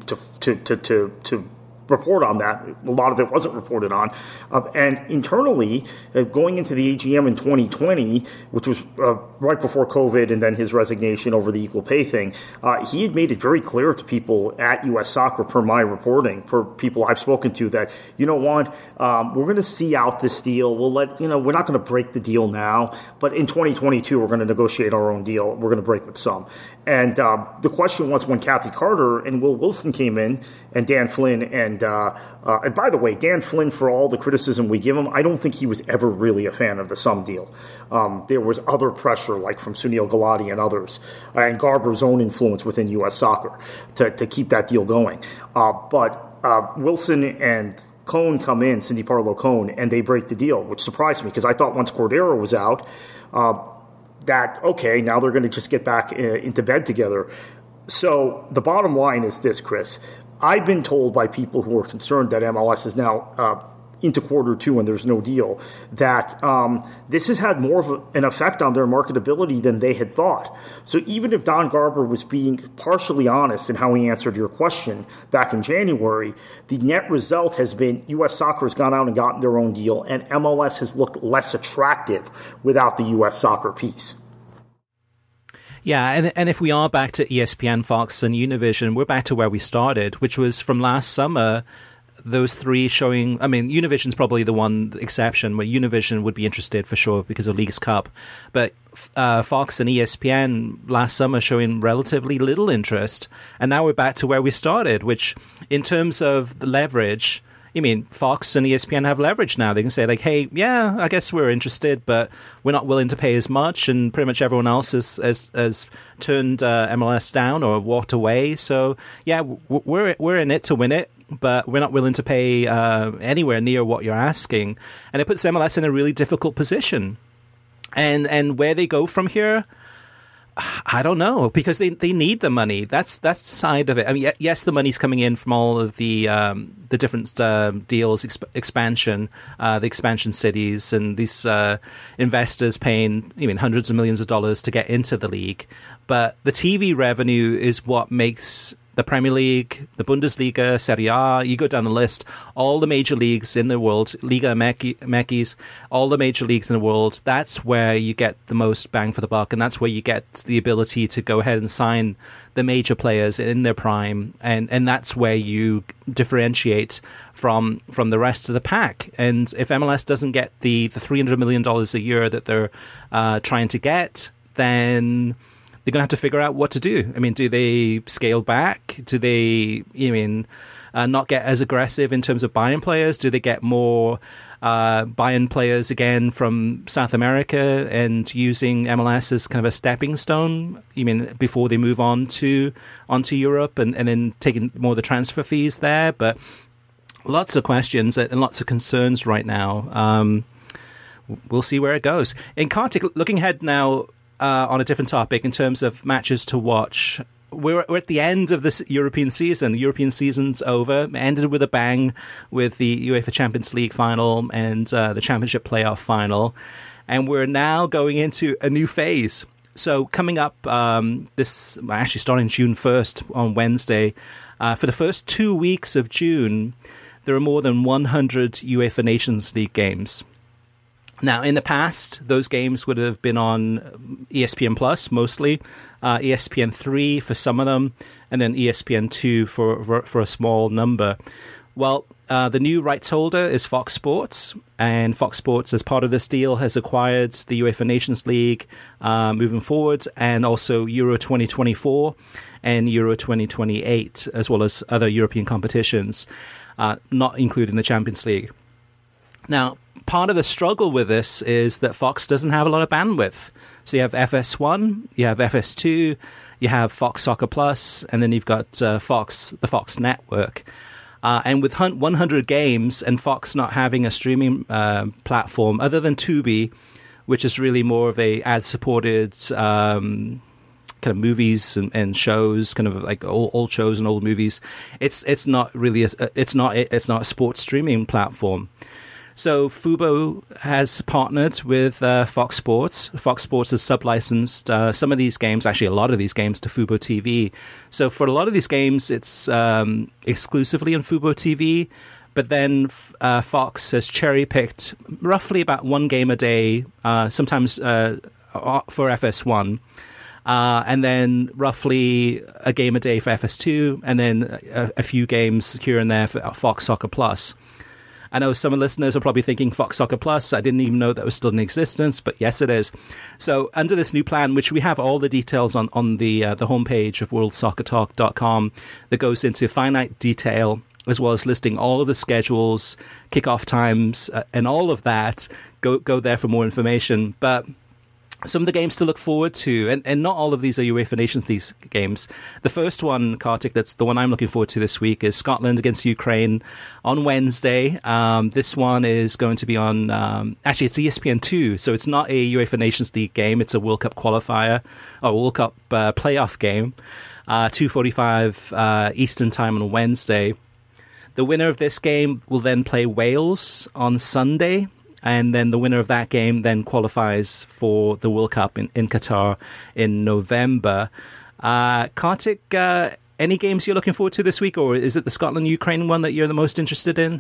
report on that. A lot of it wasn't reported on. And internally, going into the AGM in 2020, which was right before COVID and then his resignation over the equal pay thing, he had made it very clear to people at U.S. Soccer, per my reporting, per people I've spoken to, that, you know what, we're going to see out this deal. We're not going to break the deal now, but in 2022, we're going to negotiate our own deal. We're going to break with some. And the question was, when Kathy Carter and Will Wilson came in, and Dan Flynn, and by the way, Dan Flynn, for all the criticism we give him, I don't think he was ever really a fan of the Sum deal. There was other pressure, like from Sunil Gulati and others, and Garber's own influence within U.S. Soccer to keep that deal going. But Wilson and Cohn come in, Cindy Parlow Cohn, and they break the deal, which surprised me, because I thought once Cordero was out, that, okay, now they're going to just get back into bed together. So the bottom line is this, Chris. I've been told by people who are concerned that MLS is now into quarter two and there's no deal, that this has had more of an effect on their marketability than they had thought. So even if Don Garber was being partially honest in how he answered your question back in January, the net result has been U.S. Soccer has gone out and gotten their own deal, and MLS has looked less attractive without the U.S. Soccer piece. Yeah, and if we are back to ESPN, Fox, and Univision, we're back to where we started, which was from last summer. Those three showing, I mean, Univision's probably the one exception where Univision would be interested for sure because of Leagues Cup. But Fox and ESPN last summer showing relatively little interest. And now we're back to where we started, which in terms of the leverage, I mean, Fox and ESPN have leverage now. They can say, like, hey, yeah, I guess we're interested, but we're not willing to pay as much. And pretty much everyone else has turned MLS down or walked away. So, yeah, we're in it to win it, but we're not willing to pay anywhere near what you're asking. And it puts MLS in a really difficult position. And where they go from here, I don't know, because they need the money. That's the side of it. I mean, yes, the money's coming in from all of the different deals, expansion, the expansion cities, and these investors paying hundreds of millions of dollars to get into the league. But the TV revenue is what makes the Premier League, the Bundesliga, Serie A, you go down the list, all the major leagues in the world, Liga MX, all the major leagues in the world, that's where you get the most bang for the buck, and that's where you get the ability to go ahead and sign the major players in their prime, and that's where you differentiate from the rest of the pack. And if MLS doesn't get the $300 million a year that they're trying to get, then they're going to have to figure out what to do. I mean, do they scale back? Do they, not get as aggressive in terms of buying players? Do they get more buying players again from South America and using MLS as kind of a stepping stone? Before they move onto Europe and then taking more of the transfer fees there? But lots of questions and lots of concerns right now. We'll see where it goes. In Kartik, looking ahead now, on a different topic in terms of matches to watch, we're at the end of this European season. The European season's over. It ended with a bang with the UEFA Champions League final and the Championship playoff final. And we're now going into a new phase. So coming up, actually starting June 1st on Wednesday, for the first 2 weeks of June, there are more than 100 UEFA Nations League games. Now, in the past, those games would have been on ESPN Plus mostly, ESPN3 for some of them, and then ESPN2 for a small number. Well, the new rights holder is Fox Sports, and Fox Sports, as part of this deal, has acquired the UEFA Nations League moving forward, and also Euro 2024 and Euro 2028, as well as other European competitions, not including the Champions League. Now, part of the struggle with this is that Fox doesn't have a lot of bandwidth. So you have FS1, you have FS2, you have Fox Soccer Plus, and then you've got the Fox network. And with 100 games and Fox not having a streaming platform other than Tubi, which is really more of a ad-supported kind of movies and shows, kind of like old shows and old movies, it's not really it's not a sports streaming platform. So Fubo has partnered with Fox Sports. Fox Sports has sub-licensed some of these games, actually a lot of these games, to Fubo TV. So for a lot of these games, it's exclusively on Fubo TV. But then Fox has cherry-picked roughly about one game a day, sometimes for FS1. And then roughly a game a day for FS2, and then a few games here and there for Fox Soccer Plus. I know some listeners are probably thinking Fox Soccer Plus. I didn't even know that was still in existence, but yes, it is. So under this new plan, which we have all the details on the homepage of worldsoccertalk.com, that goes into finite detail, as well as listing all of the schedules, kickoff times, and all of that. Go there for more information. But some of the games to look forward to, and not all of these are UEFA Nations League games. The first one, Kartik, that's the one I'm looking forward to this week, is Scotland against Ukraine on Wednesday. This one is going to be on, actually it's ESPN2, so it's not a UEFA Nations League game, it's a World Cup qualifier, or World Cup playoff game, 2:45 Eastern Time on Wednesday. The winner of this game will then play Wales on Sunday, and then the winner of that game then qualifies for the World Cup in Qatar in November. Kartik, any games you're looking forward to this week, or is it the Scotland-Ukraine one that you're the most interested in?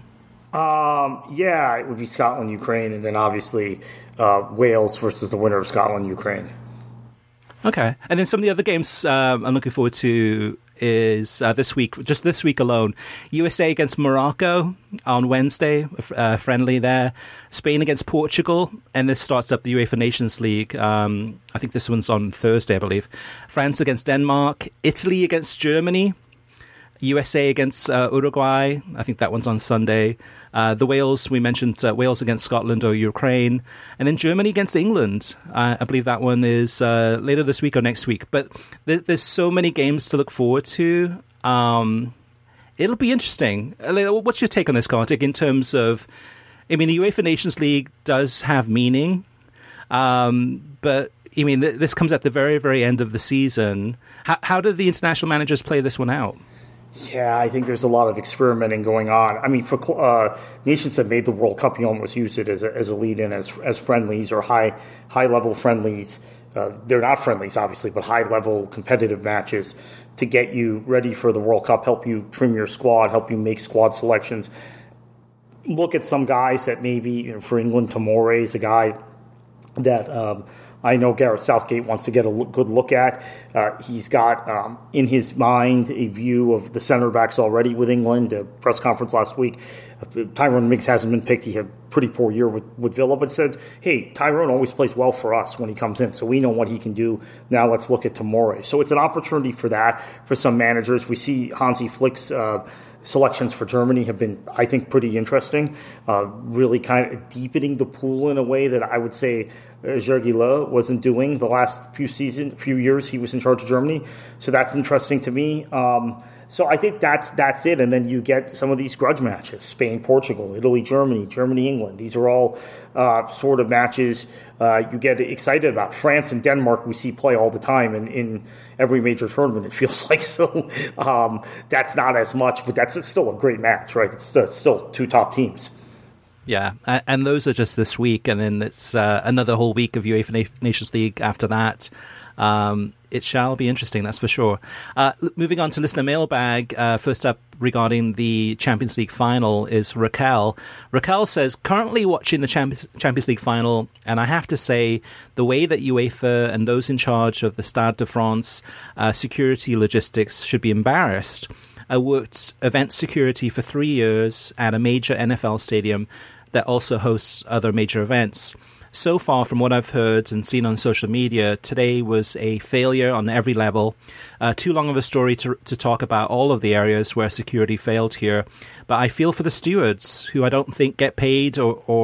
Yeah, it would be Scotland-Ukraine, and then obviously Wales versus the winner of Scotland-Ukraine. Okay. And then some of the other games I'm looking forward to is this week alone. USA against Morocco on Wednesday, friendly there. Spain against Portugal, and this starts up the UEFA Nations League. I think this one's on Thursday, I believe. France against Denmark. Italy against Germany. USA against Uruguay. I think that one's on Sunday. The Wales, we mentioned Wales against Scotland or Ukraine. And then Germany against England. I believe that one is later this week or next week. But there's so many games to look forward to. It'll be interesting. What's your take on this, Kartik, in terms of, I mean, the UEFA Nations League does have meaning. But, I mean, this comes at the very, very end of the season. How did the international managers play this one out? Yeah, I think there's a lot of experimenting going on. I mean, for nations that made the World Cup, you almost use it as a lead-in, as friendlies or high-level friendlies. They're not friendlies, obviously, but high-level competitive matches to get you ready for the World Cup, help you trim your squad, help you make squad selections. Look at some guys that maybe, for England, Tomori is a guy that I know Gareth Southgate wants to get a good look at. He's got in his mind a view of the center backs already with England. A press conference last week, Tyrone Mings hasn't been picked. He had a pretty poor year with Villa, but said, hey, Tyrone always plays well for us when he comes in, so we know what he can do. Now let's look at Tomori. So it's an opportunity for that for some managers. We see Hansi Flick's selections for Germany have been, I think, pretty interesting, really kind of deepening the pool in a way that I would say Jogi Löw wasn't doing the last few years he was in charge of Germany. So that's interesting to me. So I think that's it. And then you get some of these grudge matches: Spain, Portugal, Italy, Germany, Germany, England. These are all sort of matches you get excited about. France and Denmark we see play all the time in every major tournament, it feels like. So that's not as much, but that's still a great match, right? It's still two top teams. Yeah, and those are just this week, and then it's another whole week of UEFA Nations League after that. It shall be interesting, that's for sure. Moving on to listener mailbag, first up regarding the Champions League final is Raquel. Raquel says, currently watching the Champions League final, and I have to say, the way that UEFA and those in charge of the Stade de France security logistics should be embarrassed. I worked event security for 3 years at a major NFL stadium that also hosts other major events. So far, from what I've heard and seen on social media, today was a failure on every level. Too long of a story to talk about all of the areas where security failed here. But I feel for the stewards, who I don't think get paid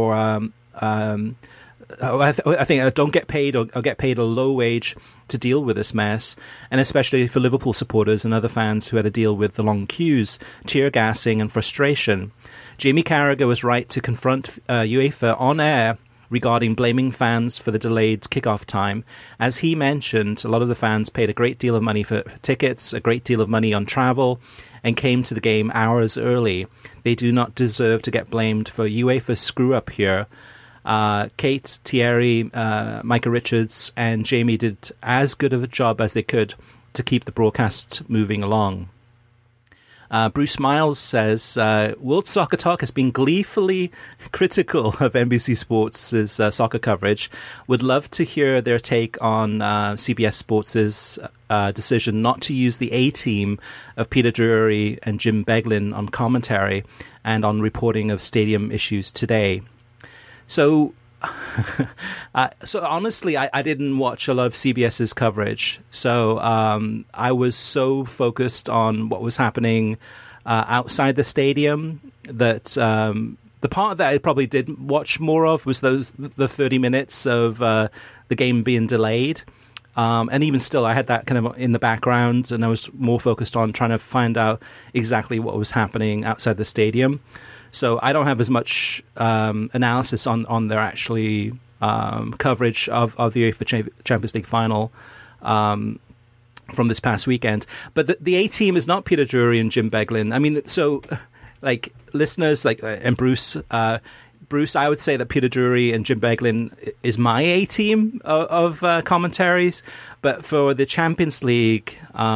I think don't get paid or get paid a low wage to deal with this mess, and especially for Liverpool supporters and other fans who had to deal with the long queues, tear gassing and frustration. Jamie Carragher was right to confront UEFA on air regarding blaming fans for the delayed kickoff time. As he mentioned, a lot of the fans paid a great deal of money for tickets, a great deal of money on travel, and came to the game hours early. They do not deserve to get blamed for UEFA's screw-up here. Kate, Thierry, Micah Richards, and Jamie did as good of a job as they could to keep the broadcast moving along. Bruce Miles says, World Soccer Talk has been gleefully critical of NBC Sports' soccer coverage. Would love to hear their take on CBS Sports' decision not to use the A-team of Peter Drury and Jim Beglin on commentary and on reporting of stadium issues today. So honestly, I didn't watch a lot of CBS's coverage. So I was so focused on what was happening outside the stadium that the part that I probably did watch more of was the 30 minutes of the game being delayed. And even still, I had that kind of in the background, and I was more focused on trying to find out exactly what was happening outside the stadium. So I don't have as much analysis on their actually coverage of the UEFA Champions League final from this past weekend. But the A-team is not Peter Drury and Jim Beglin. I mean, so like listeners and Bruce, I would say that Peter Drury and Jim Beglin is my A-team of commentaries. But for the Champions League,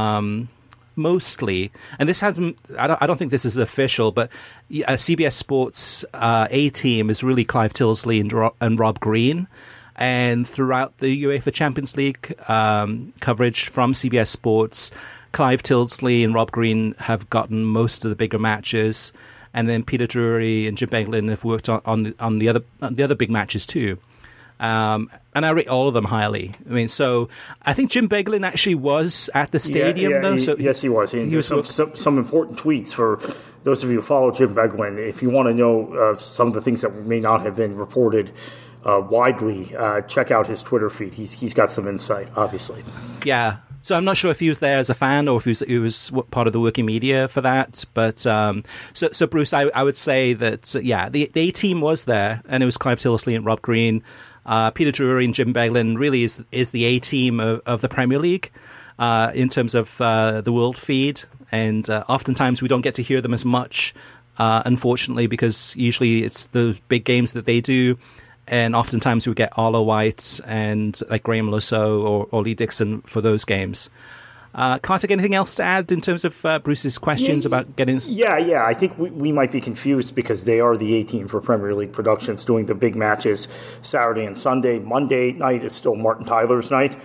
mostly, and this hasn't, I don't think this is official, but CBS Sports A-team is really Clive Tilsley and Rob Green. And throughout the UEFA Champions League coverage from CBS Sports, Clive Tilsley and Rob Green have gotten most of the bigger matches, and then Peter Drury and Jim Beglin have worked on the other big matches too. And I rate all of them highly. I mean, so I think Jim Beglin actually was at the stadium, though. Yes, he was. He was some important tweets for those of you who follow Jim Beglin. If you want to know some of the things that may not have been reported widely, check out his Twitter feed. He's got some insight, obviously. Yeah. So I'm not sure if he was there as a fan or if he was part of the working media for that. But so Bruce, I would say that the A-team was there, and it was Clive Tilsley and Rob Green. Peter Drury and Jim Beglin really is the A-team of the Premier League in terms of the world feed. And oftentimes we don't get to hear them as much, unfortunately, because usually it's the big games that they do. And oftentimes we get Arlo White and like Graham Lasso or Lee Dixon for those games. Kartik, anything else to add in terms of Bruce's questions about getting... Yeah. I think we might be confused because they are the A-team for Premier League Productions doing the big matches Saturday and Sunday. Monday night is still Martin Tyler's night.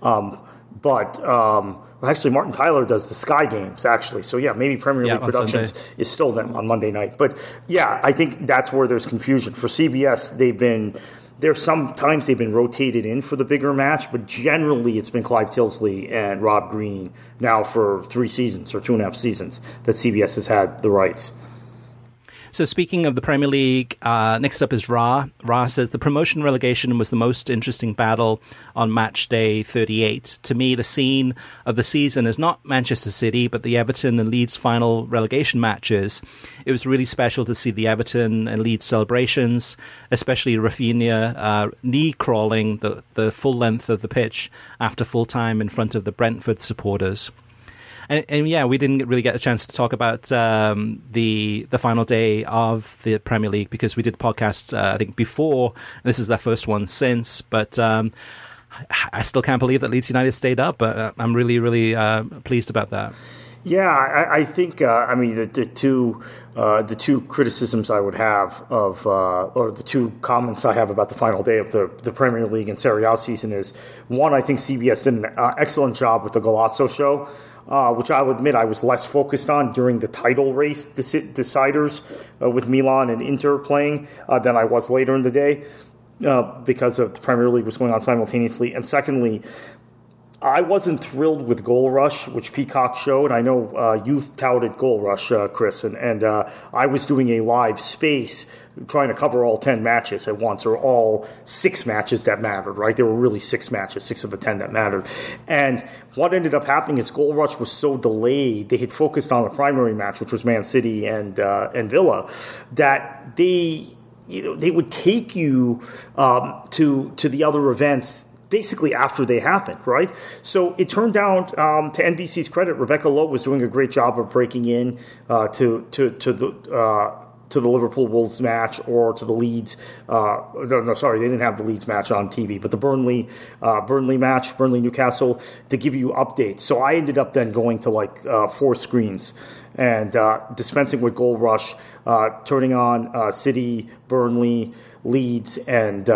Actually, Martin Tyler does the Sky games, actually. So, maybe Premier League Productions is still them on Monday night. But, I think that's where there's confusion. For CBS, sometimes they've been rotated in for the bigger match, but generally it's been Clive Tilsley and Rob Green now for 3 seasons or 2.5 seasons that CBS has had the rights. So speaking of the Premier League, next up is Ra. Ra says the promotion relegation was the most interesting battle on match day 38. To me, the scene of the season is not Manchester City, but the Everton and Leeds final relegation matches. It was really special to see the Everton and Leeds celebrations, especially Rafinha knee crawling the full length of the pitch after full time in front of the Brentford supporters. And yeah, we didn't really get a chance to talk about the final day of the Premier League because we did the podcast, I think, before. This is their first one since. But I still can't believe that Leeds United stayed up. But I'm really, really pleased about that. Yeah, I think the two criticisms I would have of or the two comments I have about the final day of the Premier League and Serie A season is, one, I think CBS did an excellent job with the Golazo show, which I'll admit I was less focused on during the title race deciders with Milan and Inter playing than I was later in the day because of the Premier League was going on simultaneously. And secondly, I wasn't thrilled with Goal Rush, which Peacock showed. I know you've touted Goal Rush, Chris, and I was doing a live space trying to cover all 10 matches at once, or all 6 matches that mattered, right? There were really 6 matches, 6 of the 10 that mattered. And what ended up happening is Goal Rush was so delayed, they had focused on the primary match, which was Man City and Villa, that they would take you to the other events basically after they happened, right? So it turned out, to NBC's credit, Rebecca Lowe was doing a great job of breaking in to the Liverpool Wolves match or to the Leeds. No, sorry, they didn't have the Leeds match on TV, but the Burnley match, Burnley Newcastle, to give you updates. So I ended up then going to 4 screens and dispensing with Goal Rush, turning on City, Burnley, Leeds, and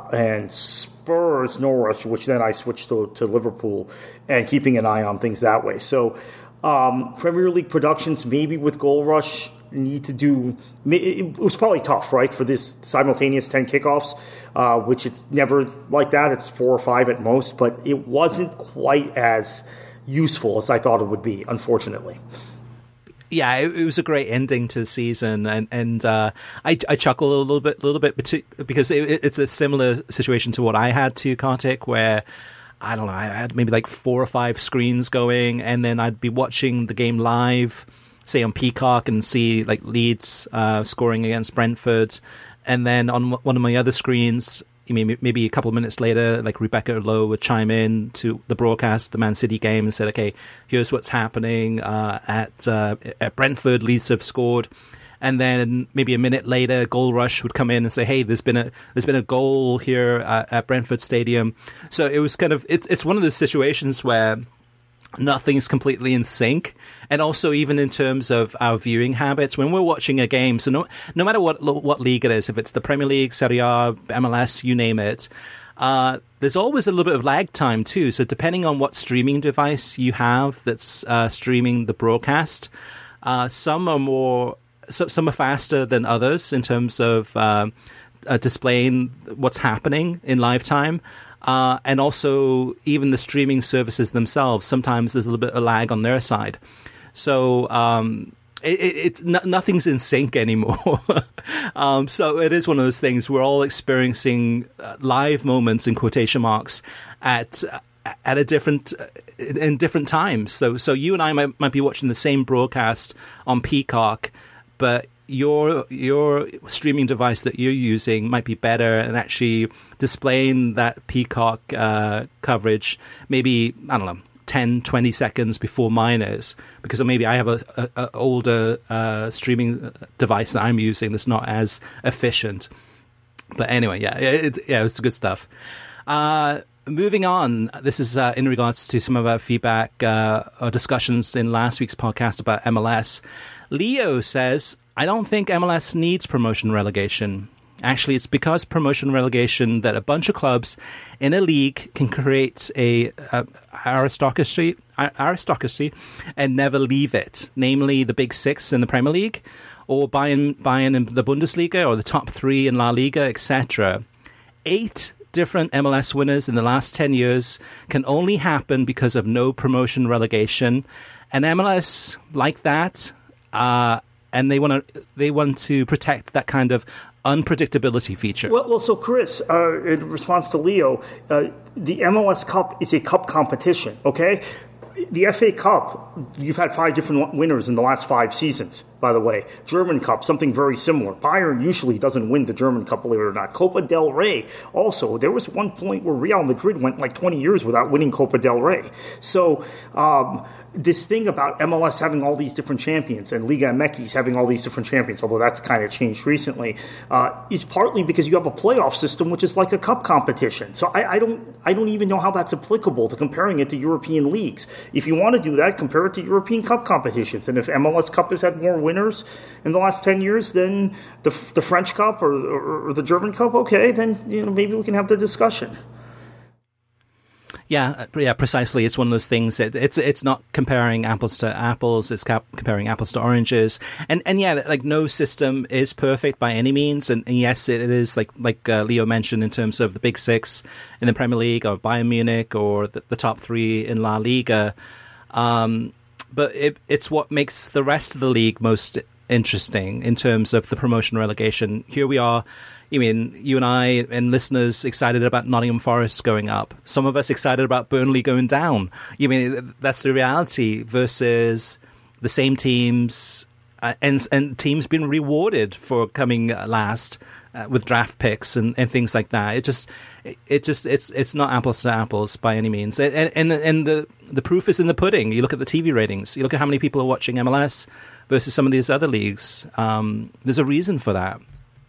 Spurs, Norwich, which then I switched to Liverpool, and keeping an eye on things that way. So Premier League productions, maybe with Goal Rush, need to do. It was probably tough, right, for this simultaneous 10 kickoffs, which it's never like that. It's 4 or 5 at most, but it wasn't quite as useful as I thought it would be, unfortunately. Yeah, it was a great ending to the season, and I chuckle a little bit because it's a similar situation to what I had to Kartik, where I don't know, I had maybe 4 or 5 screens going, and then I'd be watching the game live, say on Peacock, and see Leeds scoring against Brentford, and then on one of my other screens, maybe a couple of minutes later, Rebecca Lowe would chime in to the broadcast, the Man City game, and said, "Okay, here's what's happening at Brentford. Leeds have scored." And then maybe a minute later, Goal Rush would come in and say, "Hey, there's been a goal here at Brentford Stadium." So it was it's one of those situations where nothing's completely in sync, and also even in terms of our viewing habits when we're watching a game. So no matter what league it is, if it's the Premier League, Serie A, MLS, you name it, there's always a little bit of lag time too. So depending on what streaming device you have that's streaming the broadcast, some are faster than others in terms of displaying what's happening in live time. And also, even the streaming services themselves, sometimes there's a little bit of lag on their side. So it's nothing's in sync anymore. So it is one of those things we're all experiencing live moments in quotation marks at a different in different times. So you and I might be watching the same broadcast on Peacock, but your streaming device that you're using might be better and actually displaying that Peacock coverage maybe, I don't know, 10, 20 seconds before mine is, because maybe I have a older streaming device that I'm using that's not as efficient. But anyway, it's good stuff. Moving on, this is in regards to some of our feedback or discussions in last week's podcast about MLS. Leo says, "I don't think MLS needs promotion relegation. Actually, it's because promotion relegation that a bunch of clubs in a league can create a aristocracy and never leave it, namely the Big Six in the Premier League, or Bayern in the Bundesliga, or the top 3 in La Liga, etc. 8 different MLS winners in the last 10 years can only happen because of no promotion relegation. And MLS like that, and they want to protect that kind of unpredictability feature. Well, so Chris, in response to Leo, the MLS Cup is a cup competition, okay? The FA Cup, you've had 5 different winners in the last 5 seasons, by the way. German Cup, something very similar. Bayern usually doesn't win the German Cup, believe it or not. Copa del Rey, also. There was one point where Real Madrid went like 20 years without winning Copa del Rey. So this thing about MLS having all these different champions and Liga MX having all these different champions, although that's kind of changed recently, is partly because you have a playoff system, which is like a cup competition. So I don't even know how that's applicable to comparing it to European leagues. If you want to do that, compare it to European Cup competitions. And if MLS Cup has had more winners in the last 10 years than the French Cup or the German Cup, okay, then maybe we can have the discussion. Yeah, precisely. It's one of those things that it's not comparing apples to apples. It's comparing apples to oranges. And yeah, like no system is perfect by any means. And yes, it is like Leo mentioned in terms of the Big Six in the Premier League or Bayern Munich or the top 3 in La Liga. But it's what makes the rest of the league most interesting in terms of the promotion relegation. Here we are. I mean, you and I and listeners excited about Nottingham Forest going up. Some of us excited about Burnley going down. I mean, that's the reality versus the same teams and teams being rewarded for coming last with draft picks and things like that. It's not apples to apples by any means. And the proof is in the pudding. You look at the TV ratings. You look at how many people are watching MLS versus some of these other leagues. There's a reason for that.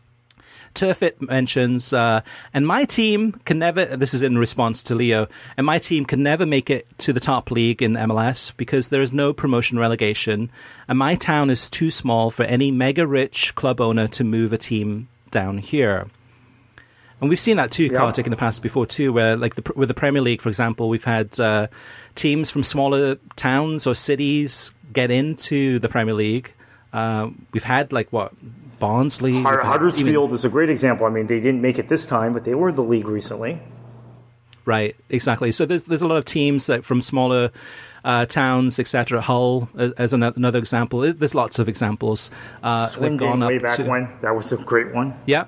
Turfit mentions, and my team can never, this is in response to Leo, and my team can never make it to the top league in MLS because there is no promotion relegation, and my town is too small for any mega-rich club owner to move a team down here. And we've seen that too, Kartik, in the past before too, where like with the Premier League, for example, we've had teams from smaller towns or cities get into the Premier League. We've had Barnsley. Huddersfield is a great example. I mean, they didn't make it this time, but they were in the league recently. Right, exactly. So there's a lot of teams from smaller towns, etc. Hull as another example. There's lots of examples. Swindon, gone up way back when. That was a great one. Yeah.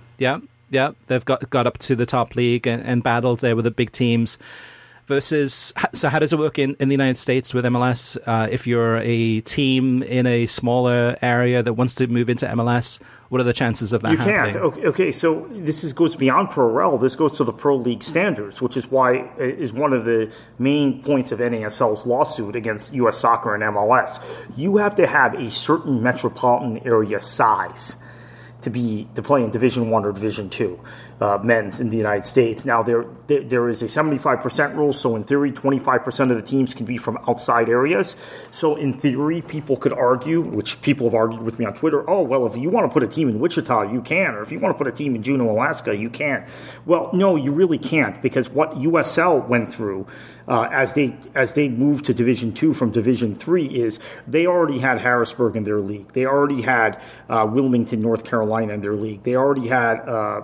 They've got up to the top league and battled there with the big teams. Versus, so how does it work in the United States with MLS? If you're a team in a smaller area that wants to move into MLS, what are the chances of that happening? You can't. Okay, so this goes beyond Pro-Rel. This goes to the Pro League standards, which is why is one of the main points of NASL's lawsuit against U.S. Soccer and MLS. You have to have a certain metropolitan area size to play in Division 1 or Division 2 men's in the United States. Now, there is a 75% rule, so in theory, 25% of the teams can be from outside areas. So in theory, people could argue, which people have argued with me on Twitter, oh, well, if you want to put a team in Wichita, you can, or if you want to put a team in Juneau, Alaska, you can. Well, no, you really can't, because what USL went through as they moved to Division 2 from Division 3 is they already had Harrisburg in their league. They already had Wilmington, North Carolina in their league. They already had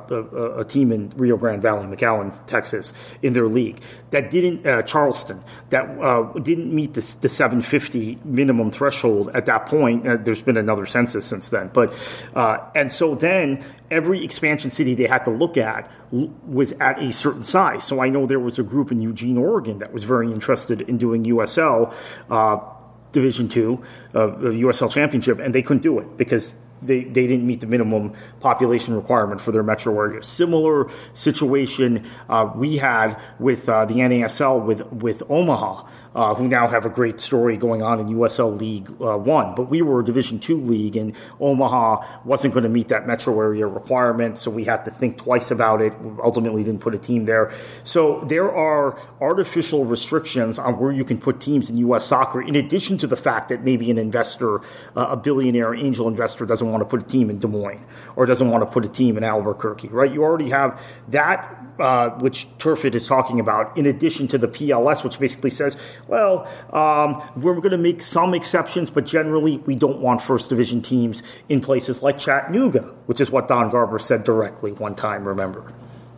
a team in Rio Grande Valley, McAllen, Texas, in their league. That didn't Charleston, that didn't meet the 750 minimum threshold at that point. There's been another census since then, but and so then every expansion city they had to look at was at a certain size. So I know there was a group in Eugene, Oregon that was very interested in doing USL Division 2, USL Championship, and they couldn't do it because they didn't meet the minimum population requirement for their metro area. Similar situation we had with the NASL with Omaha, who now have a great story going on in USL League 1. But we were a Division 2 league, and Omaha wasn't going to meet that metro area requirement, so we had to think twice about it. We ultimately didn't put a team there. So there are artificial restrictions on where you can put teams in U.S. soccer, in addition to the fact that maybe an investor, a billionaire angel investor, doesn't want to put a team in Des Moines or doesn't want to put a team in Albuquerque, right? You already have that, which Turfit is talking about, in addition to the PLS, which basically says, well, we're going to make some exceptions, but generally we don't want first division teams in places like Chattanooga, which is what Don Garber said directly one time, remember.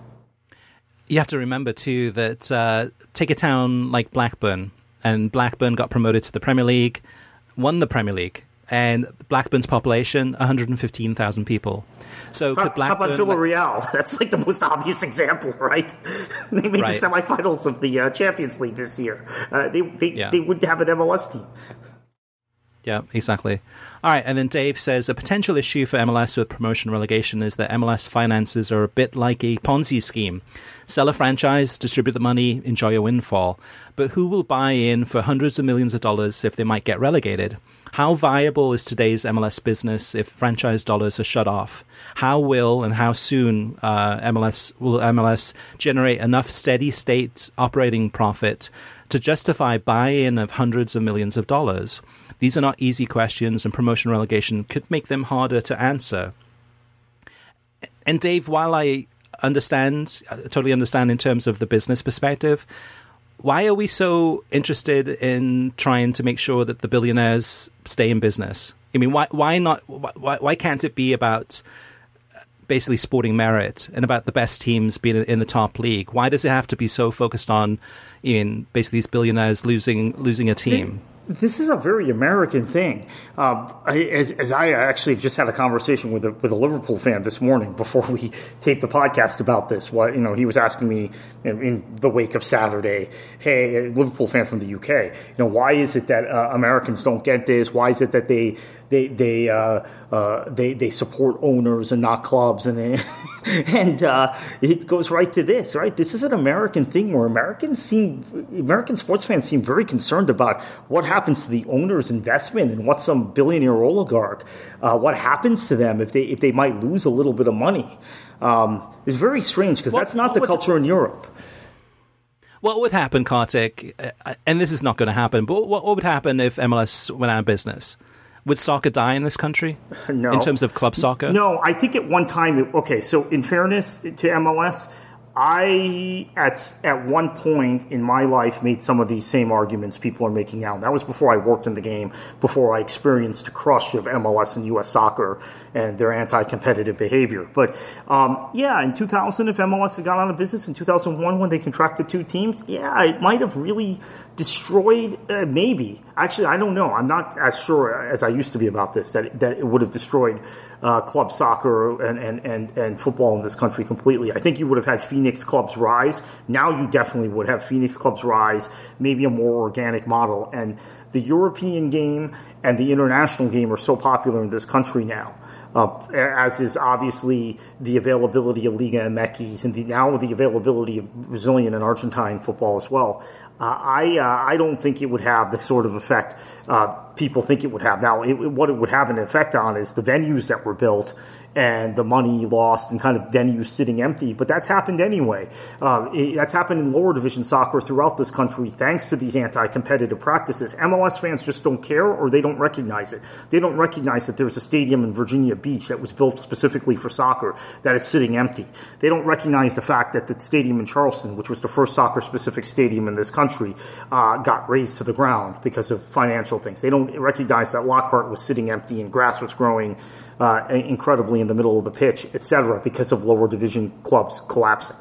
You have to remember, too, that take a town like Blackburn, and Blackburn got promoted to the Premier League, won the Premier League, and Blackburn's population 115,000 people. So could Blackburn? How about Villarreal? That's like the most obvious example, right? They made the semifinals of the Champions League this year. They would have an MLS team. Yeah, exactly. All right, and then Dave says a potential issue for MLS with promotion relegation is that MLS finances are a bit like a Ponzi scheme. Sell a franchise, distribute the money, enjoy a windfall. But who will buy in for hundreds of millions of dollars if they might get relegated? How viable is today's MLS business if franchise dollars are shut off? How will and how soon will MLS generate enough steady state operating profit to justify buy-in of hundreds of millions of dollars? These are not easy questions, and promotion relegation could make them harder to answer. And Dave, while I totally understand in terms of the business perspective, why are we so interested in trying to make sure that the billionaires stay in business? I mean, why not? Why can't it be about basically sporting merit and about the best teams being in the top league? Why does it have to be so focused on basically these billionaires losing a team? This is a very American thing. As I actually just had a conversation with a Liverpool fan this morning before we taped the podcast about this. He was asking me in the wake of Saturday, hey, a Liverpool fan from the UK, why is it that Americans don't get this? Why is it that they support owners and not clubs? And it goes right to this, right? This is an American thing where American sports fans seem very concerned about what happens to the owner's investment and what some billionaire oligarch, what happens to them if they might lose a little bit of money. It's very strange because that's not the culture in Europe. What would happen, Kartik, and this is not going to happen, but what would happen if MLS went out of business? Would soccer die in this country? No. In terms of club soccer? No, I think at one time, so in fairness to MLS, I, at one point in my life, made some of these same arguments people are making now. And that was before I worked in the game, before I experienced a crush of MLS and U.S. soccer and their anti-competitive behavior. But, in 2000, if MLS had gone out of business, in 2001 when they contracted 2 teams, it might have really destroyed, maybe. Actually, I don't know. I'm not as sure as I used to be about this, that it would have destroyed club soccer and football in this country completely. I think you would have had Phoenix clubs rise. Now you definitely would have Phoenix clubs rise, maybe a more organic model. And the European game and the international game are so popular in this country now. As is obviously the availability of Liga MX and now the availability of Brazilian and Argentine football as well. I don't think it would have the sort of effect people think it would have. Now, what it would have an effect on is the venues that were built and the money lost and kind of venues sitting empty. But that's happened anyway. That's happened in lower division soccer throughout this country thanks to these anti-competitive practices. MLS fans just don't care or they don't recognize it. They don't recognize that there's a stadium in Virginia Beach that was built specifically for soccer that is sitting empty. They don't recognize the fact that the stadium in Charleston, which was the first soccer-specific stadium in this country, got razed to the ground because of financial things. They don't recognize that Lockhart was sitting empty and grass was growing incredibly in the middle of the pitch, etc., because of lower division clubs collapsing.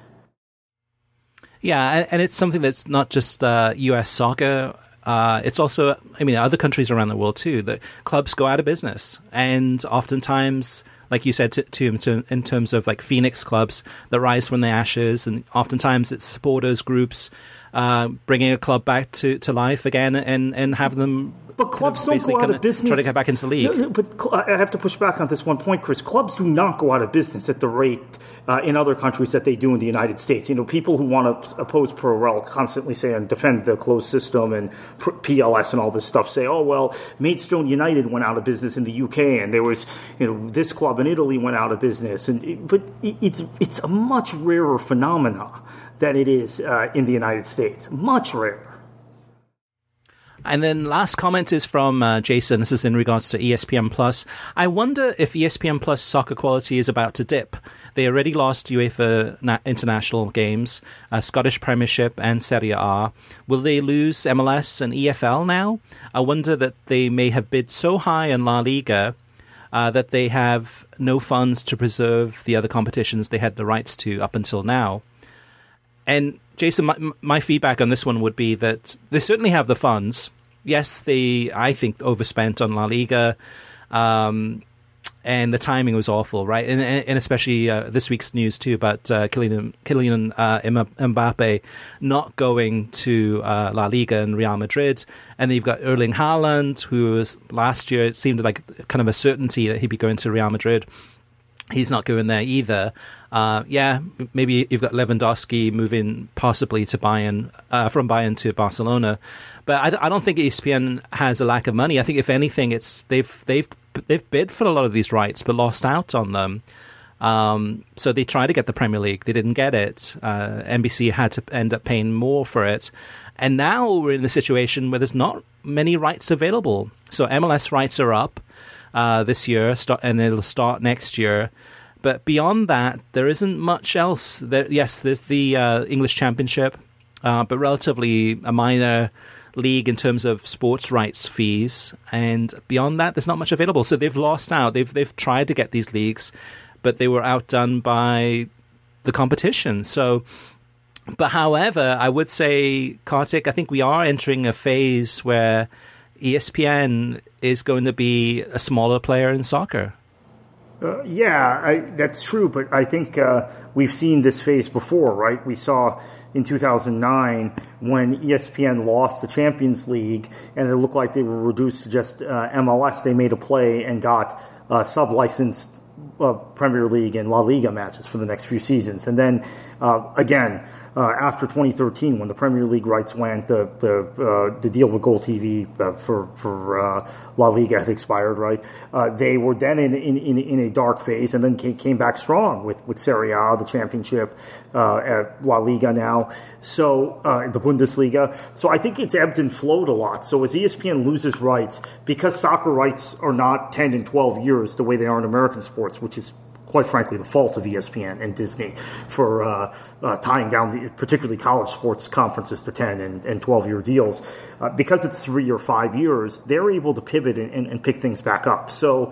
Yeah, and it's something that's not just U.S. soccer. It's also, other countries around the world too, that clubs go out of business. And oftentimes, like you said, in terms of like Phoenix clubs that rise from the ashes, and oftentimes it's supporters groups bringing a club back to life again and have them. But clubs don't go out of business. Try to get back into the league. No, but I have to push back on this one point, Chris. Clubs do not go out of business at the rate in other countries that they do in the United States. People who want to oppose pro-rel constantly say and defend the closed system and PLS and all this stuff say, oh, well, Maidstone United went out of business in the UK and there was, this club in Italy went out of business. But it's a much rarer phenomena than it is in the United States. Much rarer. And then last comment is from Jason. This is in regards to ESPN Plus. I wonder if ESPN Plus soccer quality is about to dip. They already lost UEFA international games, Scottish Premiership and Serie A. Will they lose MLS and EFL now? I wonder that they may have bid so high in La Liga that they have no funds to preserve the other competitions they had the rights to up until now. And Jason, my feedback on this one would be that they certainly have the funds. yes, I think, overspent on La Liga. And the timing was awful, right? And especially this week's news too about Kylian Mbappe not going to La Liga and Real Madrid. And then you've got Erling Haaland, who was last year, it seemed like kind of a certainty that he'd be going to Real Madrid. He's not going there either. Maybe you've got Lewandowski moving possibly to Bayern, from Bayern to Barcelona. But I don't think ESPN has a lack of money. I think if anything, it's they've bid for a lot of these rights but lost out on them. So they tried to get the Premier League. They didn't get it. NBC had to end up paying more for it. And now we're in the situation where there's not many rights available. So MLS rights are up this year, and it'll start next year. But beyond that, there isn't much else. Yes, there's the English Championship, but relatively a minor league in terms of sports rights fees. And beyond that, there's not much available. So they've lost out. They've tried to get these leagues, but they were outdone by the competition. So, but however, I would say, Kartik, I think we are entering a phase where ESPN is going to be a smaller player in soccer. That's true, but I think we've seen this phase before, right? We saw in 2009 when ESPN lost the Champions League and it looked like they were reduced to just MLS. They made a play and got sub-licensed Premier League and La Liga matches for the next few seasons. And then again, after 2013, when the Premier League rights went, the deal with Gold TV for La Liga had expired, right? They were then in a dark phase, and then came back strong with Serie A, the Championship, at La Liga now, so the Bundesliga. So I think it's ebbed and flowed a lot. So as ESPN loses rights, because soccer rights are not 10 and 12 years the way they are in American sports, which is quite frankly the fault of ESPN and Disney for tying down particularly college sports conferences to 10 and 12-year deals. Because it's 3 or 5 years, they're able to pivot and pick things back up. So,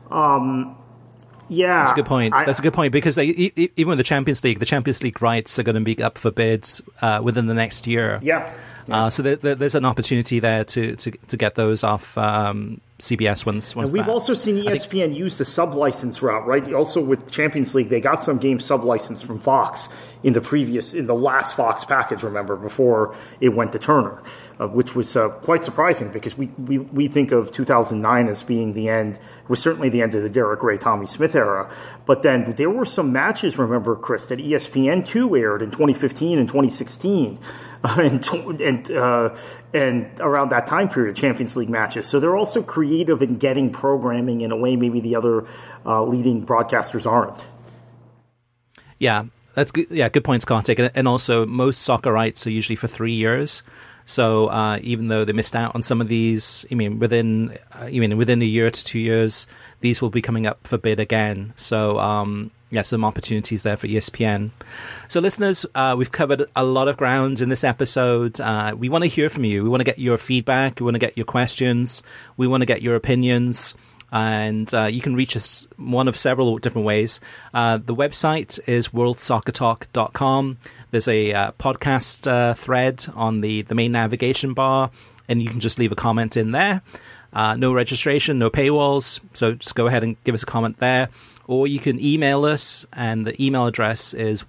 That's a good point. That's a good point, because even with the Champions League rights are going to be up for bids within the next year. So there's an opportunity there to get those off CBS once. And we've also seen ESPN use the sub-license route, right? Also with Champions League, they got some games sub-licensed from Fox in the last Fox package, remember, before it went to Turner, which was quite surprising, because we think of 2009 as being the end. It was certainly the end of the Derek Ray, Tommy Smith era. But then there were some matches, remember, Chris, that ESPN2 aired in 2015 and 2016. And around that time period, Champions League matches. So they're also creative in getting programming in a way maybe the other leading broadcasters aren't. Yeah, that's good. Yeah, good points, Kartik. And also, most soccer rights are usually for 3 years. So even though they missed out on some of these, within a year to 2 years, these will be coming up for bid again. So some opportunities there for ESPN. So listeners, we've covered a lot of ground in this episode. We want to hear from you. We want to get your feedback. We want to get your questions. We want to get your opinions. And you can reach us one of several different ways. The website is worldsoccertalk.com. There's a podcast thread on the main navigation bar, and you can just leave a comment in there. No registration, no paywalls, so just go ahead and give us a comment there. Or you can email us, and the email address is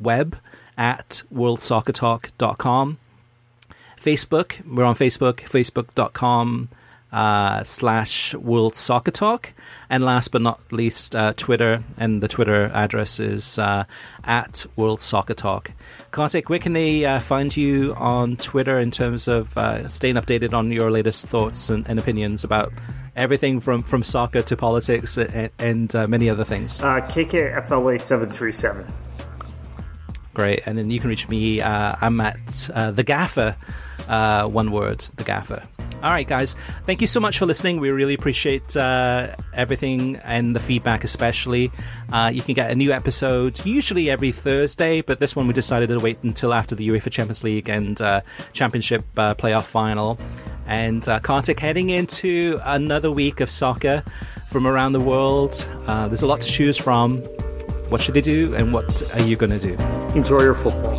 web@worldsoccertalk.com. Facebook, we're on Facebook, facebook.com /World Soccer Talk. And last but not least, Twitter, and the Twitter address is at World Soccer Talk. Kartik, where can they find you on Twitter in terms of staying updated on your latest thoughts and opinions about everything from soccer to politics and many other things? KKFLA737. Great. And then you can reach me. I'm at The Gaffer. One word, The Gaffer. All right, guys. Thank you so much for listening. We really appreciate everything, and the feedback especially. You can get a new episode usually every Thursday, but this one we decided to wait until after the UEFA Champions League and Championship playoff final. And Kartik, heading into another week of soccer from around the world. There's a lot to choose from. What should they do, and what are you going to do? Enjoy your football.